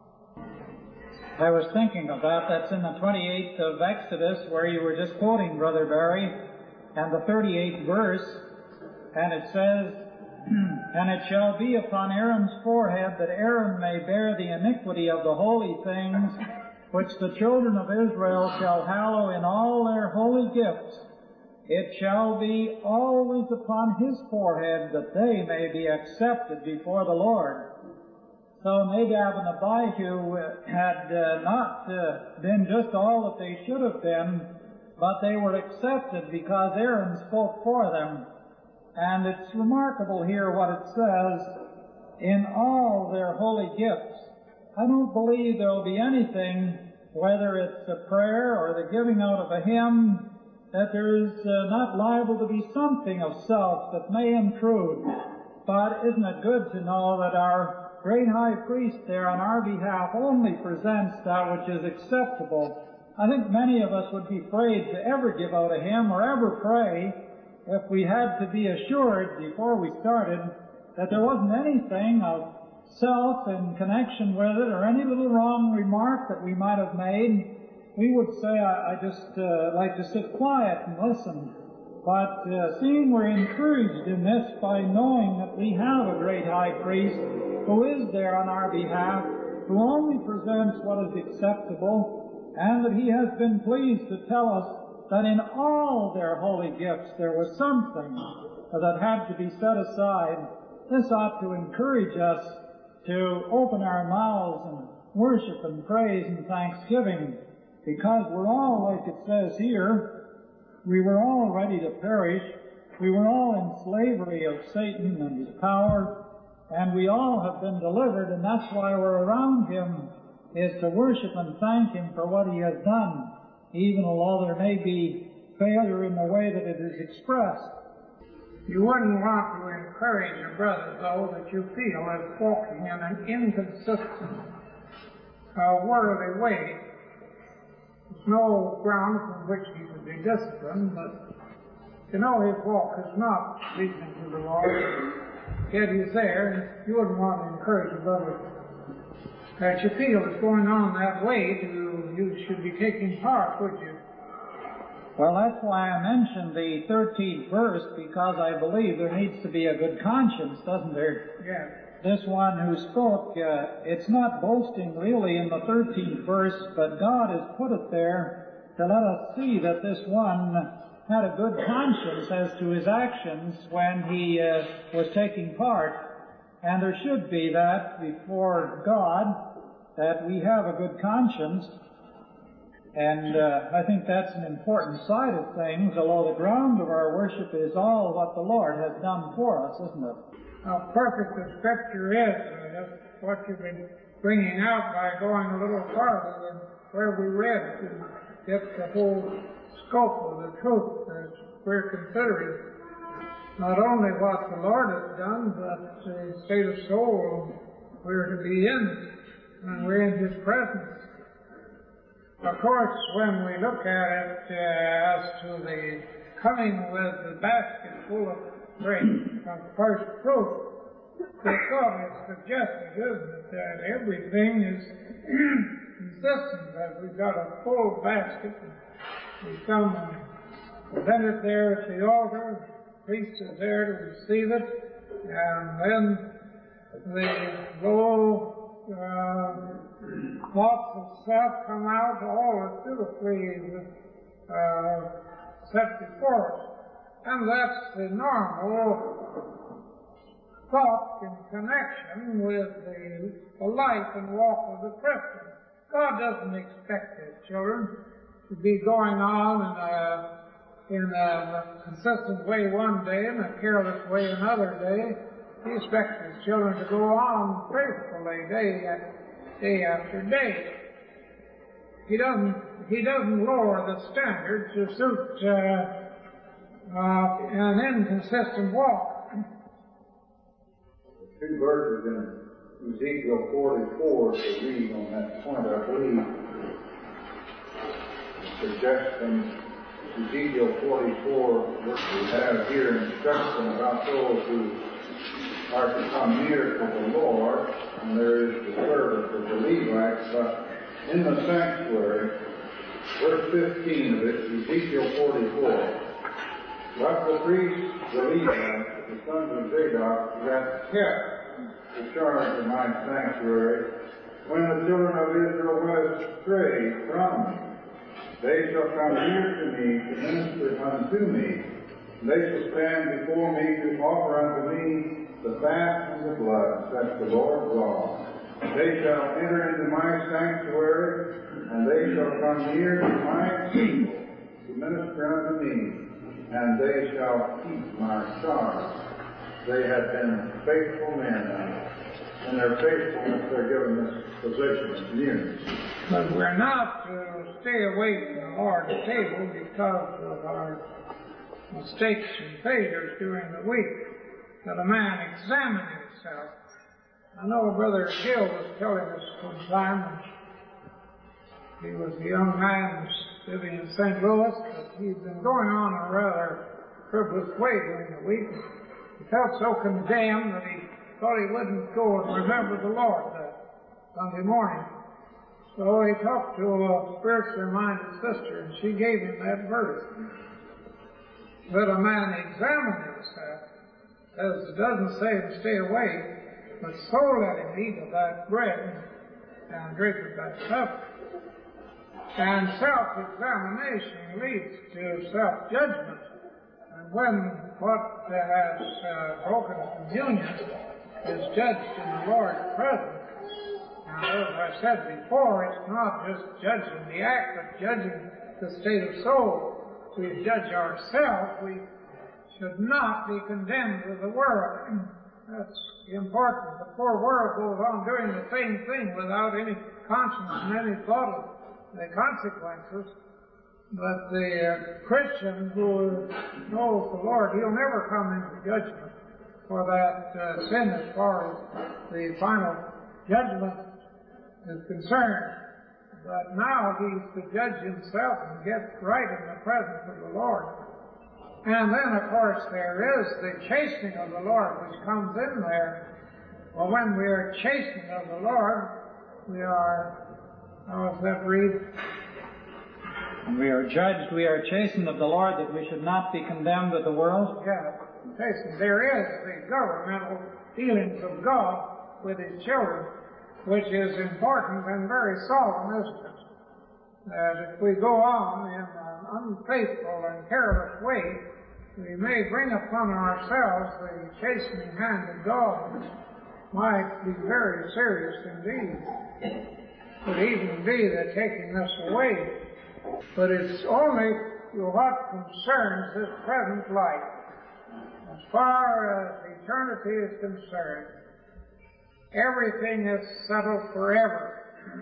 I was thinking of that. That's in the twenty-eighth of Exodus, where you were just quoting, Brother Barry, and the thirty-eighth verse, and it says, and it shall be upon Aaron's forehead that Aaron may bear the iniquity of the holy things, which the children of Israel shall hallow in all their holy gifts. It shall be always upon his forehead, that they may be accepted before the Lord. So Nadab and Abihu had uh, not uh, been just all that they should have been, but they were accepted because Aaron spoke for them. And it's remarkable here what it says, in all their holy gifts. I don't believe there will be anything, whether it's a prayer or the giving out of a hymn, that there is uh, not liable to be something of self that may intrude. But isn't it good to know that our great high priest there on our behalf only presents that which is acceptable? I think many of us would be afraid to ever give out a hymn or ever pray if we had to be assured before we started that there wasn't anything of self in connection with it or any little wrong remark that we might have made. We would say, I, I just uh, like to sit quiet and listen. But uh, seeing we're encouraged in this by knowing that we have a great high priest who is there on our behalf, who only presents what is acceptable, and that he has been pleased to tell us that in all their holy gifts there was something that had to be set aside. This ought to encourage us to open our mouths and worship and praise and thanksgiving, because we're all, like it says here, we were all ready to perish. We were all in slavery of Satan and his power, and we all have been delivered, and that's why we're around Him, is to worship and thank Him for what He has done, even although there may be failure in the way that it is expressed. You wouldn't want to encourage a brother, though, that you feel is walking in an inconsistent, uh, worldly way. There's no ground from which he could be disciplined, but you know his walk is not pleasing to the Lord. Yet he's there. You wouldn't want to encourage a brother that you feel is going on that way. To, you should be taking part, would you? Well, that's why I mentioned the thirteenth verse, because I believe there needs to be a good conscience, doesn't there? Yes. This one who spoke, uh, it's not boasting really in the thirteenth verse, but God has put it there to let us see that this one had a good conscience as to his actions when he uh, was taking part. And there should be that before God, that we have a good conscience. And uh, I think that's an important side of things, although the ground of our worship is all what the Lord has done for us, isn't it? How perfect the Scripture is, and that's what you've been bringing out by going a little farther than where we read to get the whole scope of the truth that we're considering. Not only what the Lord has done, but the state of soul we're to be in when we're in His presence. Of course, when we look at it uh, as to the coming with the basket full of grain from first fruit, the thought is suggested, isn't it, that everything is consistent, that we've got a full basket, and we come and present it there at the altar, the priest is there to receive it, and then the low uh, thoughts itself come out, all is beautifully uh, set before us. And that's the normal thought in connection with the, the life and walk of the Christian. God doesn't expect His children to be going on in a, in a consistent way one day and a careless way another day. He expects His children to go on faithfully day, day after day. He doesn't, he doesn't lower the standard to suit uh, Uh, an inconsistent walk. Two verses in Ezekiel forty-four to read on that point, I believe. Suggest from Ezekiel forty-four, we have here instruction about those who are to come near to the Lord, and there is the service of the Levites, but in the sanctuary, verse fifteen of it, Ezekiel forty-four. But the priests, the Levites, the sons of Zadok, that kept the charge of my sanctuary, when the children of Israel went astray from me, they shall come near to me to minister unto me. They shall stand before me to offer unto me the fat and the blood, saith the Lord God. They shall enter into my sanctuary, and they shall come near to my people to minister unto me. And they shall keep my charge. They have been faithful men, and in their faithfulness they're given this position of nearness. But we're not to stay away from the Lord's table because of our mistakes and failures during the week. That a man examine himself. I know Brother Gill was telling us one time, he was a young man living in Saint Louis, but he'd been going on a rather frivolous way during the week. He felt so condemned that he thought he wouldn't go and remember the Lord that Sunday morning. So he talked to a spiritually minded sister, and she gave him that verse. Let a man examine himself. As it doesn't say to stay away, but so let him eat of that bread and drink of that cup. And self-examination leads to self-judgment. And when what has uh, broken communion is judged in the Lord's presence, now as I said before, it's not just judging the act, but judging the state of soul. We judge ourselves. We should not be condemned with the world. That's important. The poor world goes on doing the same thing without any conscience and any thought of the consequences. But the uh, Christian who knows the Lord, he'll never come into judgment for that uh, sin as far as the final judgment is concerned. But now he's to judge himself and get right in the presence of the Lord. And then, of course, there is the chastening of the Lord which comes in there. Well, when we are chastened of the Lord, we are, how does that read? When we are judged, we are chastened of the Lord, that we should not be condemned with the world. Yeah, chastened. There is the governmental dealings of God with His children, which is important and very solemn, isn't it? That if we go on in an unfaithful and careless way, we may bring upon ourselves the chastening hand of God, which might be very serious indeed. Could even be the taking us away. But it's only what concerns this present life. As far as eternity is concerned, everything is settled forever.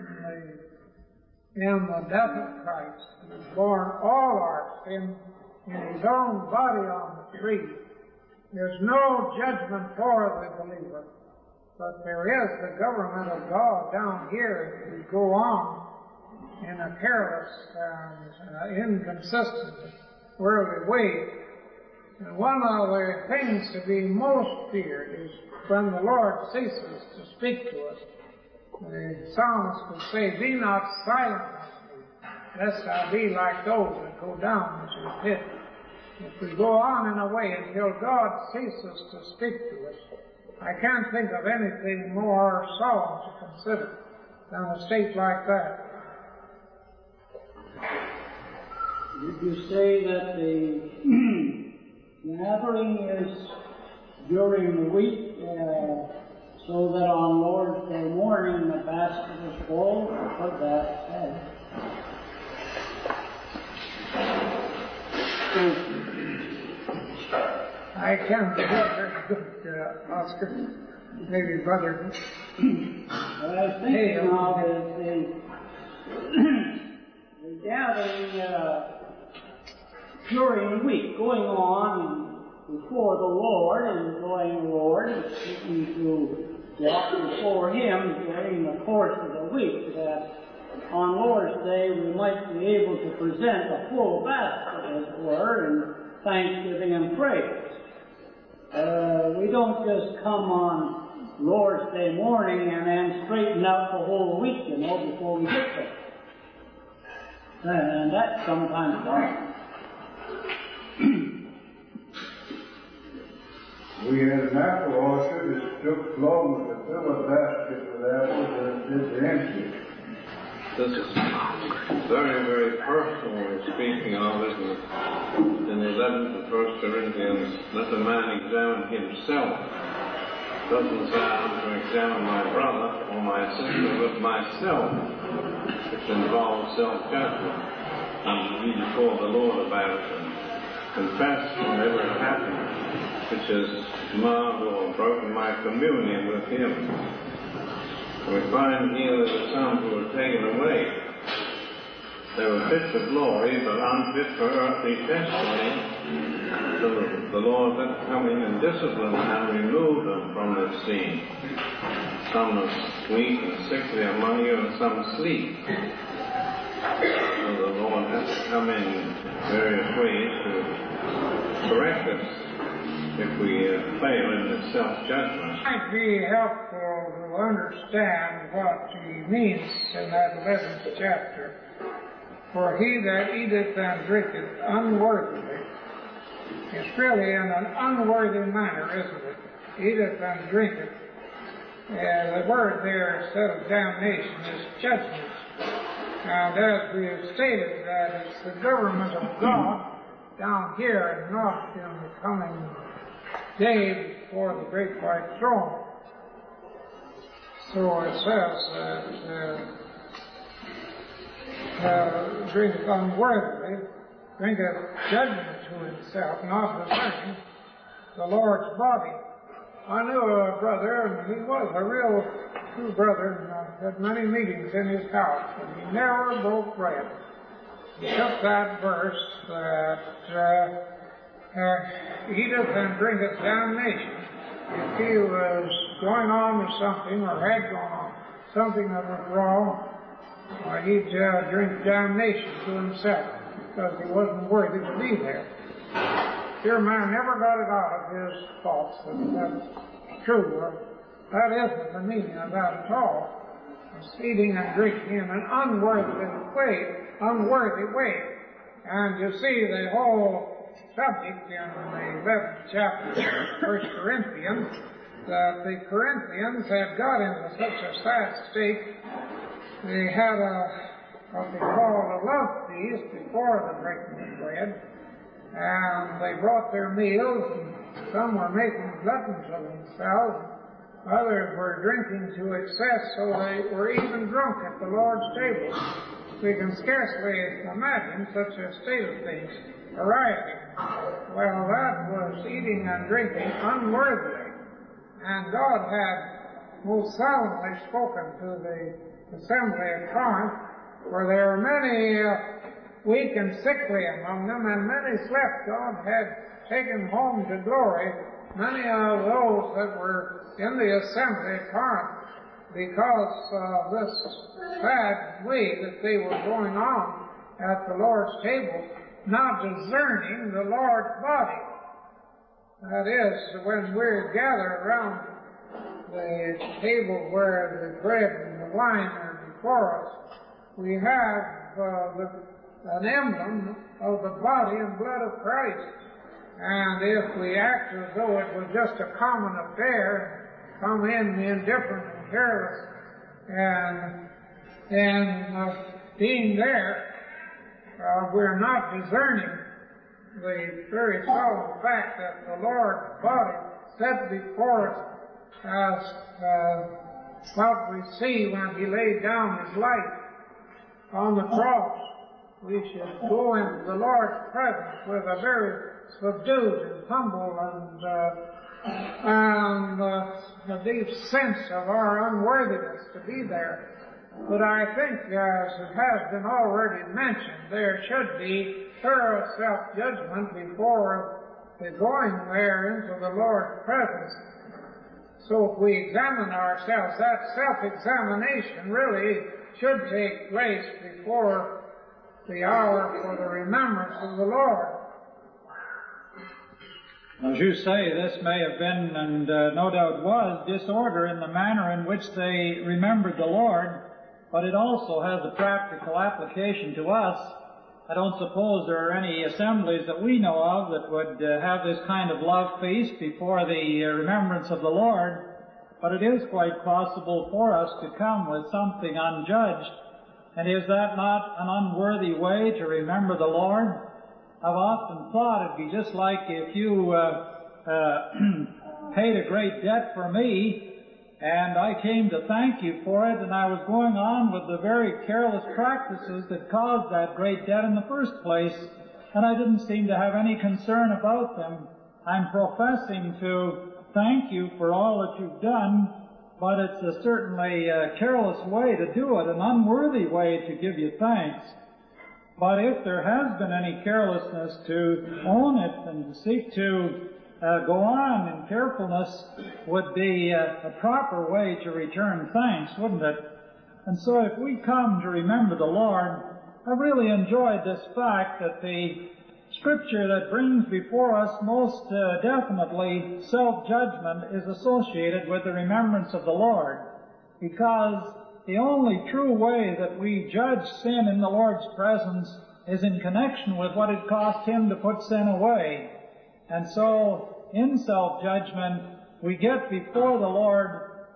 In the death of Christ, He has borne all our sin in His own body on the tree. There's no judgment for the believer, but there is the government of God down here if we go on in a careless and uh, inconsistent worldly way. And one of the things to be most feared is when the Lord ceases to speak to us. The psalmist would say, "Be not silent unto me, lest I be like those that go down into the pit." If we go on in a way until God ceases to speak to us, I can't think of anything more solemn to consider than a state like that. Did you say that the gathering is during the week, uh, so that on Lord's Day morning the basket is full? I've heard that said. I can't do very good, uh, Oscar. Maybe Brother. But I was thinking now that the, the gathering uh, during the week, going on before the Lord, and enjoying the Lord, and seeking to walk before Him during the course of the week, that on Lord's Day we might be able to present a full basket, as it were, in thanksgiving and praise. Uh, we don't just come on Lord's Day morning and then straighten out the whole week, you know, before we get there. And that's sometimes hard. We had an apple orchard that took longer to fill a basket with apples than it did to empty it. This is very, very personal speaking of, isn't it? In the eleventh of First Corinthians, let a man examine himself. Doesn't say I'm to examine my brother or my sister, but myself, which involves self-judgment. And be before the Lord about it and confess whenever it happened, which has marred or broken my communion with Him. We find here that the some who were taken away, they were fit for glory, but unfit for earthly testimony. So the Lord let them come in and discipline them and remove them from this scene. Some are weak and sickly among you, and some sleep. So the Lord has to come in various ways to correct us if we uh, fail in this self-judgment. It might be helpful to understand what He means in that eleventh chapter. For he that eateth and drinketh unworthily, it's really in an unworthy manner, isn't it? Eateth and drinketh. Uh, the word there, instead of damnation, is judgment. And as we have stated, that it's the government of God down here and not in the coming day before the great white throne. So it says that uh, uh, drinketh unworthily, drinketh judgment to himself, not discerning the Lord's body. I knew a brother, and he was a real true brother, and uh, had many meetings in his house, and he never broke bread. He took that verse that uh, uh, eateth and drinketh damnation. If he was going on with something, or had gone on something that was wrong, uh, he'd uh, drink damnation to himself, because he wasn't worthy to be there. Dear man never got it out of his thoughts that that's true. Or that isn't the meaning of that at all. It's eating and drinking in an unworthy way, unworthy way. And you see the whole subject in the eleventh chapter of First Corinthians, that the Corinthians had got into such a sad state. They had a what they call a love feast before the breaking of bread. And they brought their meals, and some were making gluttons of themselves, others were drinking to excess, so they were even drunk at the Lord's table. We can scarcely imagine such a state of things arising. Well, that was eating and drinking unworthily. And God had most solemnly spoken to the assembly at Corinth, for there were many uh, weak and sickly among them, and many slept. God had taken home to glory many of those that were in the assembly at Corinth, because of this sad way that they were going on at the Lord's table, not discerning the Lord's body. That is, when we're gathered around the table where the bread and the wine are before us, we have uh, the an emblem of the body and blood of Christ. And if we act as though it was just a common affair, come in indifferent and careless, and and uh, being there, uh, we're not discerning the very solemn fact that the Lord's body set before us as uh, what we see when He laid down His life on the cross. We should go into the Lord's presence with a very subdued and humble and, uh, and uh, a deep sense of our unworthiness to be there. But I think, as it has been already mentioned, there should be thorough self-judgment before the going there into the Lord's presence. So if we examine ourselves, that self-examination really should take place before the hour for the remembrance of the Lord. As you say, this may have been, and uh, no doubt was, disorder in the manner in which they remembered the Lord, but it also has a practical application to us. I don't suppose there are any assemblies that we know of that would uh, have this kind of love feast before the uh, remembrance of the Lord, but it is quite possible for us to come with something unjudged. And is that not an unworthy way to remember the Lord? I've often thought it'd be just like if you uh, uh, paid a great debt for me, and I came to thank you for it, and I was going on with the very careless practices that caused that great debt in the first place, and I didn't seem to have any concern about them. I'm professing to thank you for all that you've done, but it's a certainly a careless way to do it, an unworthy way to give you thanks. But if there has been any carelessness, to own it and to seek to uh, go on in carefulness would be uh, a proper way to return thanks, wouldn't it? And so if we come to remember the Lord, I've really enjoyed this fact that the Scripture that brings before us most uh, definitely self-judgment is associated with the remembrance of the Lord, because the only true way that we judge sin in the Lord's presence is in connection with what it cost Him to put sin away. And so, in self-judgment, we get before the Lord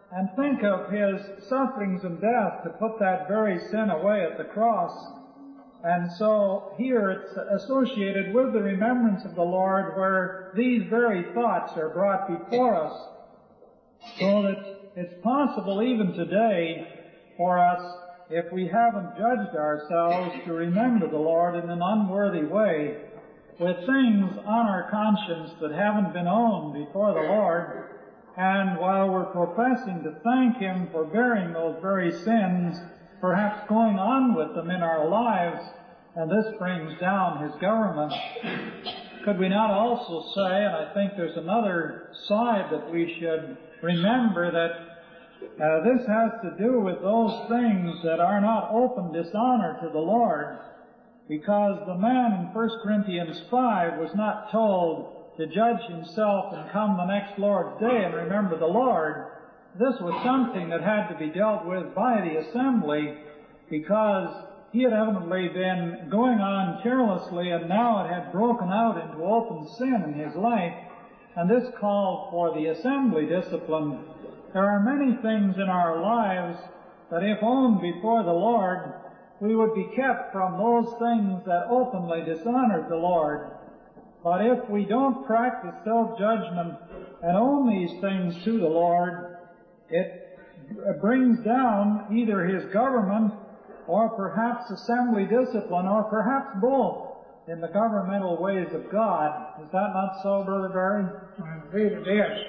and think of His sufferings and death to put that very sin away at the cross. And so here it's associated with the remembrance of the Lord, where these very thoughts are brought before us, so that it's possible even today for us, if we haven't judged ourselves, to remember the Lord in an unworthy way, with things on our conscience that haven't been owned before the Lord, and while we're professing to thank Him for bearing those very sins, perhaps going on with them in our lives, and this brings down His government. Could we not also say, and I think there's another side that we should remember, that uh, this has to do with those things that are not open dishonor to the Lord, because the man in First Corinthians five was not told to judge himself and come the next Lord's Day and remember the Lord. This was something that had to be dealt with by the assembly, because he had evidently been going on carelessly, and now it had broken out into open sin in his life, and this called for the assembly discipline. There are many things in our lives that, if owned before the Lord, we would be kept from those things that openly dishonor the Lord. But if we don't practice self-judgment and own these things to the Lord, it brings down either His government or perhaps assembly discipline, or perhaps both, in the governmental ways of God. Is that not so, Brother Barry? Indeed it is.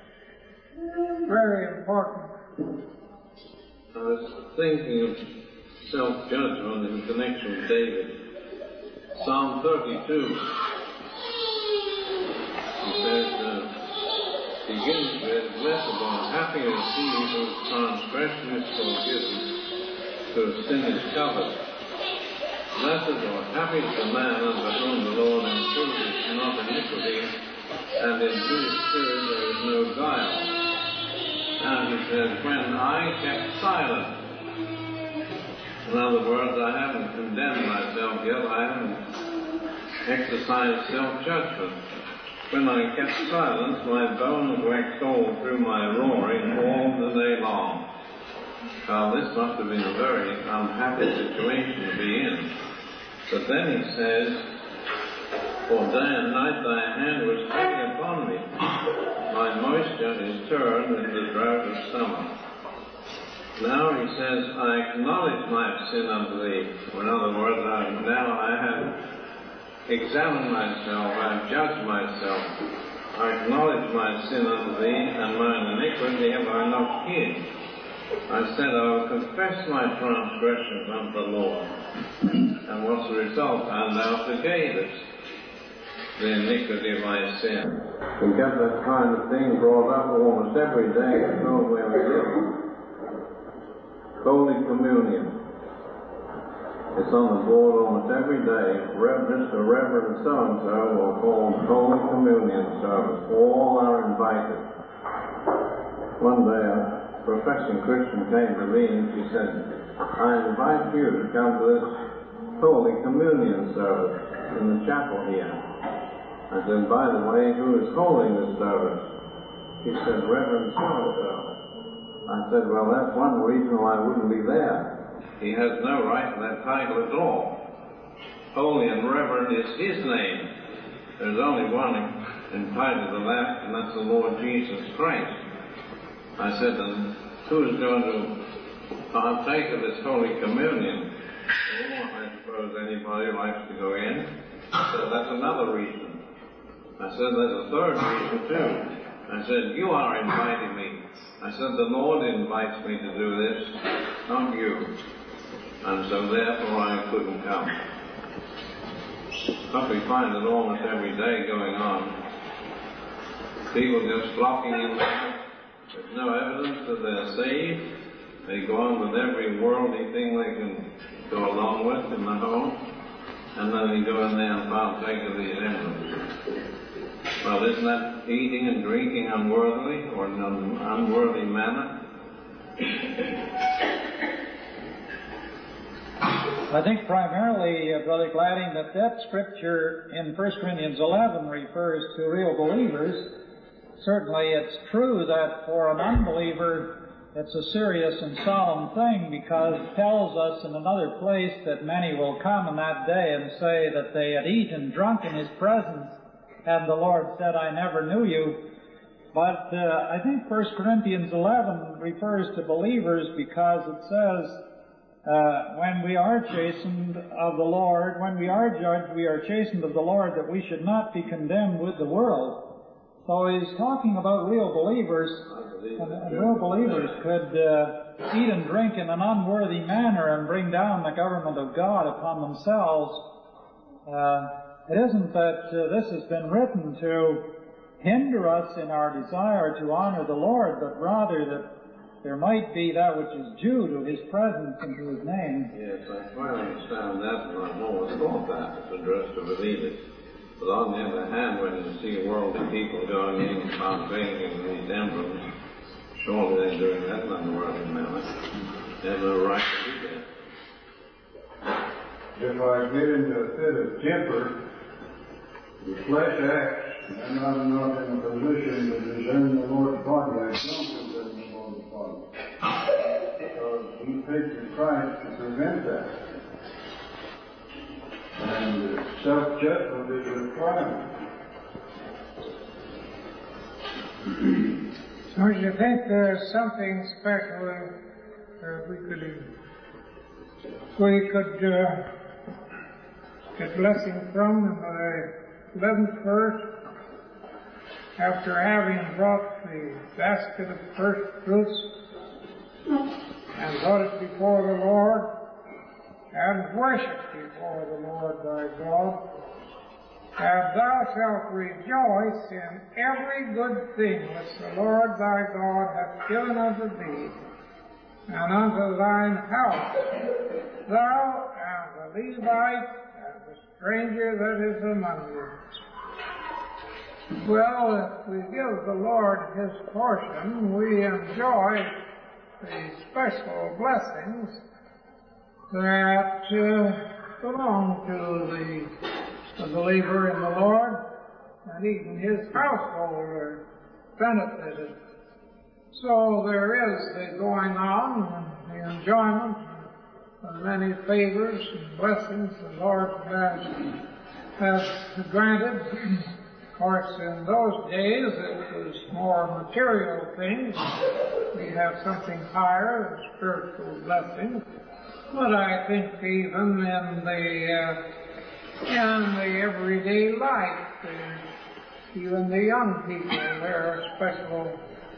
Very important. I was thinking of self-judgment in connection with David. Psalm thirty-two. He says, uh, begins with, blessed or happy is he whose transgression is forgiven, whose sin is covered. Blessed or happy is the man unto whom the Lord imputes not iniquity, and in whose spirit there is no guile. And he says, when I kept silent. In other words, I haven't condemned myself yet, I haven't exercised self-judgment. When I kept silence, my bones waxed old through my roaring all the day long. Well, this must have been a very unhappy situation to be in. But then he says, for day and night thy hand was heavy upon me. My moisture is turned in the drought of summer. Now he says, I acknowledge my sin unto thee. Or in other words, I, now I have examine myself, I have judged myself. I acknowledge my sin unto thee, and mine iniquity have I not hid. I said, I will confess my transgressions unto the Lord. And what's the result? And thou forgavest the iniquity of my sin. We get that kind of thing brought up almost every day in the world where we live. Holy Communion. It's on the board almost every day. Mister Reverend so-and-so will hold Holy Communion service. All are invited. One day a professing Christian came to me and she said, I invite you to come to this Holy Communion service in the chapel here. I said, by the way, who is holding this service? She said, Reverend so-and-so. I said, well, that's one reason why I wouldn't be there. He has no right to that title at all. Holy and Reverend is His name. There's only one entitled to that, and that's the Lord Jesus Christ. I said, then who is going to partake of this Holy Communion? Oh, I suppose anybody likes to go in. So that's another reason. I said, there's a third reason too. I said, you are inviting me. I said, the Lord invites me to do this, not you. And so therefore I couldn't come. But we find it almost every day going on. People just flocking in there. There's no evidence that they're saved. They go on with every worldly thing they can go along with in the home. And then they go in there and partake of these emblems. Well, isn't that eating and drinking unworthily or in an unworthy manner? I think primarily, uh, Brother Gladding, that that scripture in First Corinthians eleven refers to real believers. Certainly it's true that for an unbeliever it's a serious and solemn thing, because it tells us in another place that many will come in that day and say that they had eaten and drunk in His presence, and the Lord said, I never knew you. But uh, I think First Corinthians eleven refers to believers, because it says, uh, when we are chastened of the Lord, when we are judged, we are chastened of the Lord, that we should not be condemned with the world. So he's talking about real believers, and, and real believers could uh, eat and drink in an unworthy manner and bring down the government of God upon themselves. Uh, it isn't that uh, this has been written to hinder us in our desire to honor the Lord, but rather that there might be that which is due to His presence and to His name. Yes, I quite understand that, and I've always thought that it's addressed to believers. But on the other hand, when you see worldly people going in and partaking in these emblems, surely they're doing that in an unworthy manner. They have no right to do that. If I get into a fit of temper, the flesh acts, and I'm not in a position to discern the Lord's body. I don't discern the Lord's body. Because He paid the price to prevent that. And self-judgment is required. Don't you think there's something special uh, we could we could uh, get blessing from in the eleventh verse? After having brought the basket of first fruits and brought it before the Lord, and worship before the Lord thy God, and thou shalt rejoice in every good thing which the Lord thy God hath given unto thee, and unto thine house, thou and the Levite, and the stranger that is among you. Well, if we give the Lord His portion, we enjoy the special blessings that uh, belong to the, the believer in the Lord, and even his household are benefited. So there is the going on, and the enjoyment, and many favors and blessings the Lord has, has granted. Of course, in those days it was more material things. We have something higher, the spiritual blessings. But I think even in the uh, in the everyday life, uh, even the young people, there are special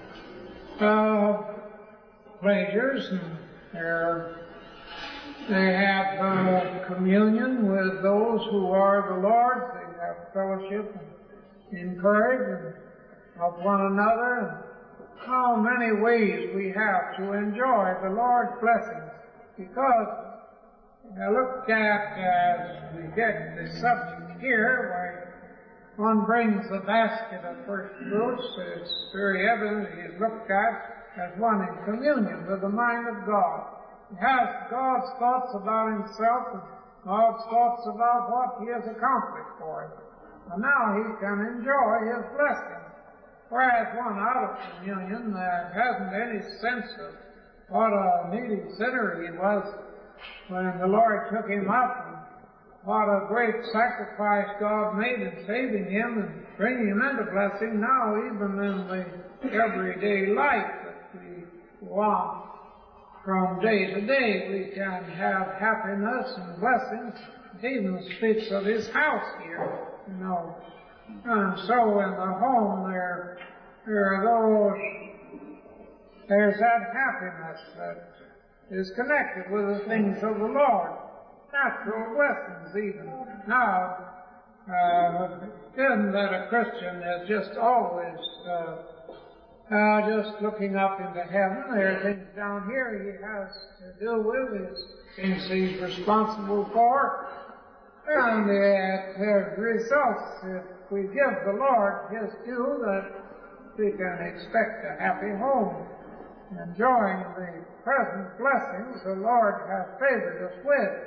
uh, pleasures, and there they have uh, communion with those who are the Lord's. They have fellowship and encourage and help one another. And how many ways we have to enjoy the Lord's blessings. Because I look at, as we get the subject here, where one brings the basket of first fruits, it's very evident he's looked at as one in communion with the mind of God. He has God's thoughts about himself and God's thoughts about what he has accomplished for him. And now he can enjoy his blessings. Whereas one out of communion that hasn't any sense of what a needy sinner he was when the Lord took him up, and what a great sacrifice God made in saving him and bringing him into blessing. Now, even in the everyday life that we want from day to day, we can have happiness and blessings. It even speaks of his house here, you know. And so in the home there, there are those There's that happiness that is connected with the things of the Lord. Natural blessings even. Now, uh, isn't that a Christian is just always uh, uh, just looking up into heaven? There are things down here he has to deal with, things he's responsible for. And it uh, results, if we give the Lord His due, that we can expect a happy home, enjoying the present blessings the Lord has favored us with.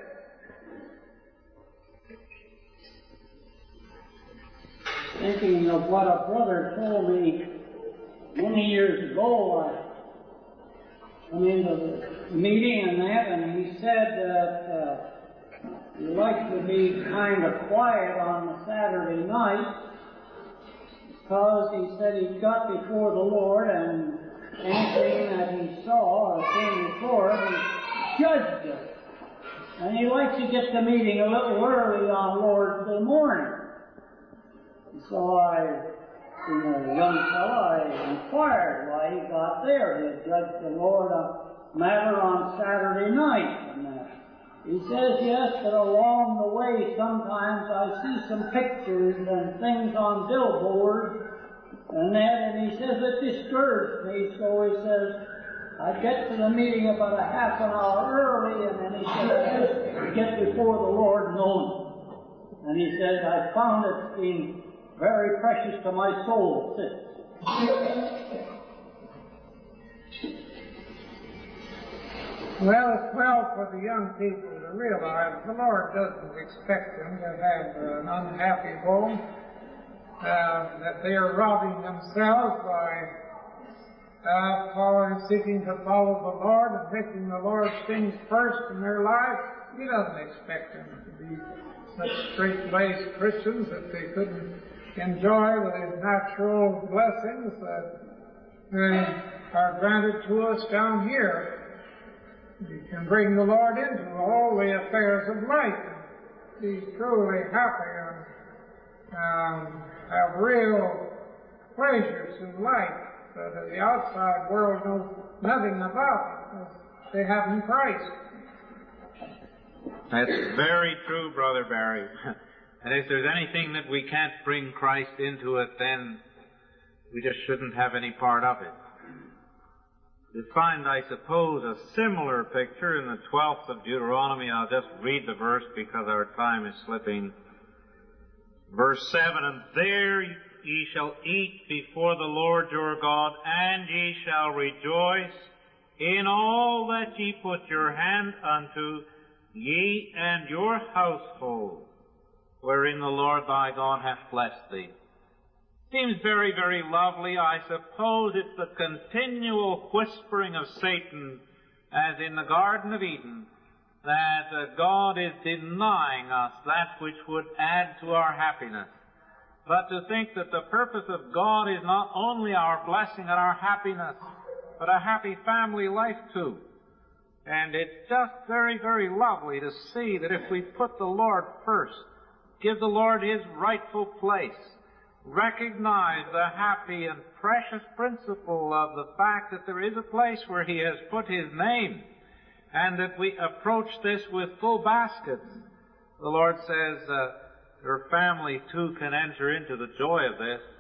Thinking of what a brother told me many years ago, come into the meeting and that, and he said that uh, he liked to be kind of quiet on the Saturday night, because he said he got before the Lord, and anything that he saw or came before him, he judged it. And he liked to get the meeting a little early on Lord's Day morning. So I, being a young fellow, I inquired why he got there. He had judged the Lord a matter on Saturday night. And uh, he says, yes, but along the way sometimes I see some pictures and things on billboards and that, and he says it disturbs me, so he says, I get to the meeting about a half an hour early, and then he said, I just get before the Lord knowing. And he said, I found it being very precious to my soul since. Well, it's well for the young people to realize the Lord doesn't expect them to have an unhappy home, uh, that they are robbing themselves by uh, following, seeking to follow the Lord and making the Lord's things first in their life. He doesn't expect them to be such straight-laced Christians that they couldn't enjoy the natural blessings that uh, are granted to us down here. You can bring the Lord into all the affairs of life and be truly happy and um, have real pleasures in life that the outside world knows nothing about because they haven't Christ. That's very true, Brother Barry. And if there's anything that we can't bring Christ into it, then we just shouldn't have any part of it. You find, I suppose, a similar picture in the twelfth of Deuteronomy. I'll just read the verse because our time is slipping. Verse seven, and there ye shall eat before the Lord your God, and ye shall rejoice in all that ye put your hand unto, ye and your household, wherein the Lord thy God hath blessed thee. Seems very, very lovely. I suppose it's the continual whispering of Satan, as in the Garden of Eden, that uh, God is denying us that which would add to our happiness. But to think that the purpose of God is not only our blessing and our happiness, but a happy family life too. And it's just very, very lovely to see that if we put the Lord first, give the Lord His rightful place, recognize the happy and precious principle of the fact that there is a place where He has put His name, and that we approach this with full baskets. The Lord says uh, your family too can enter into the joy of this.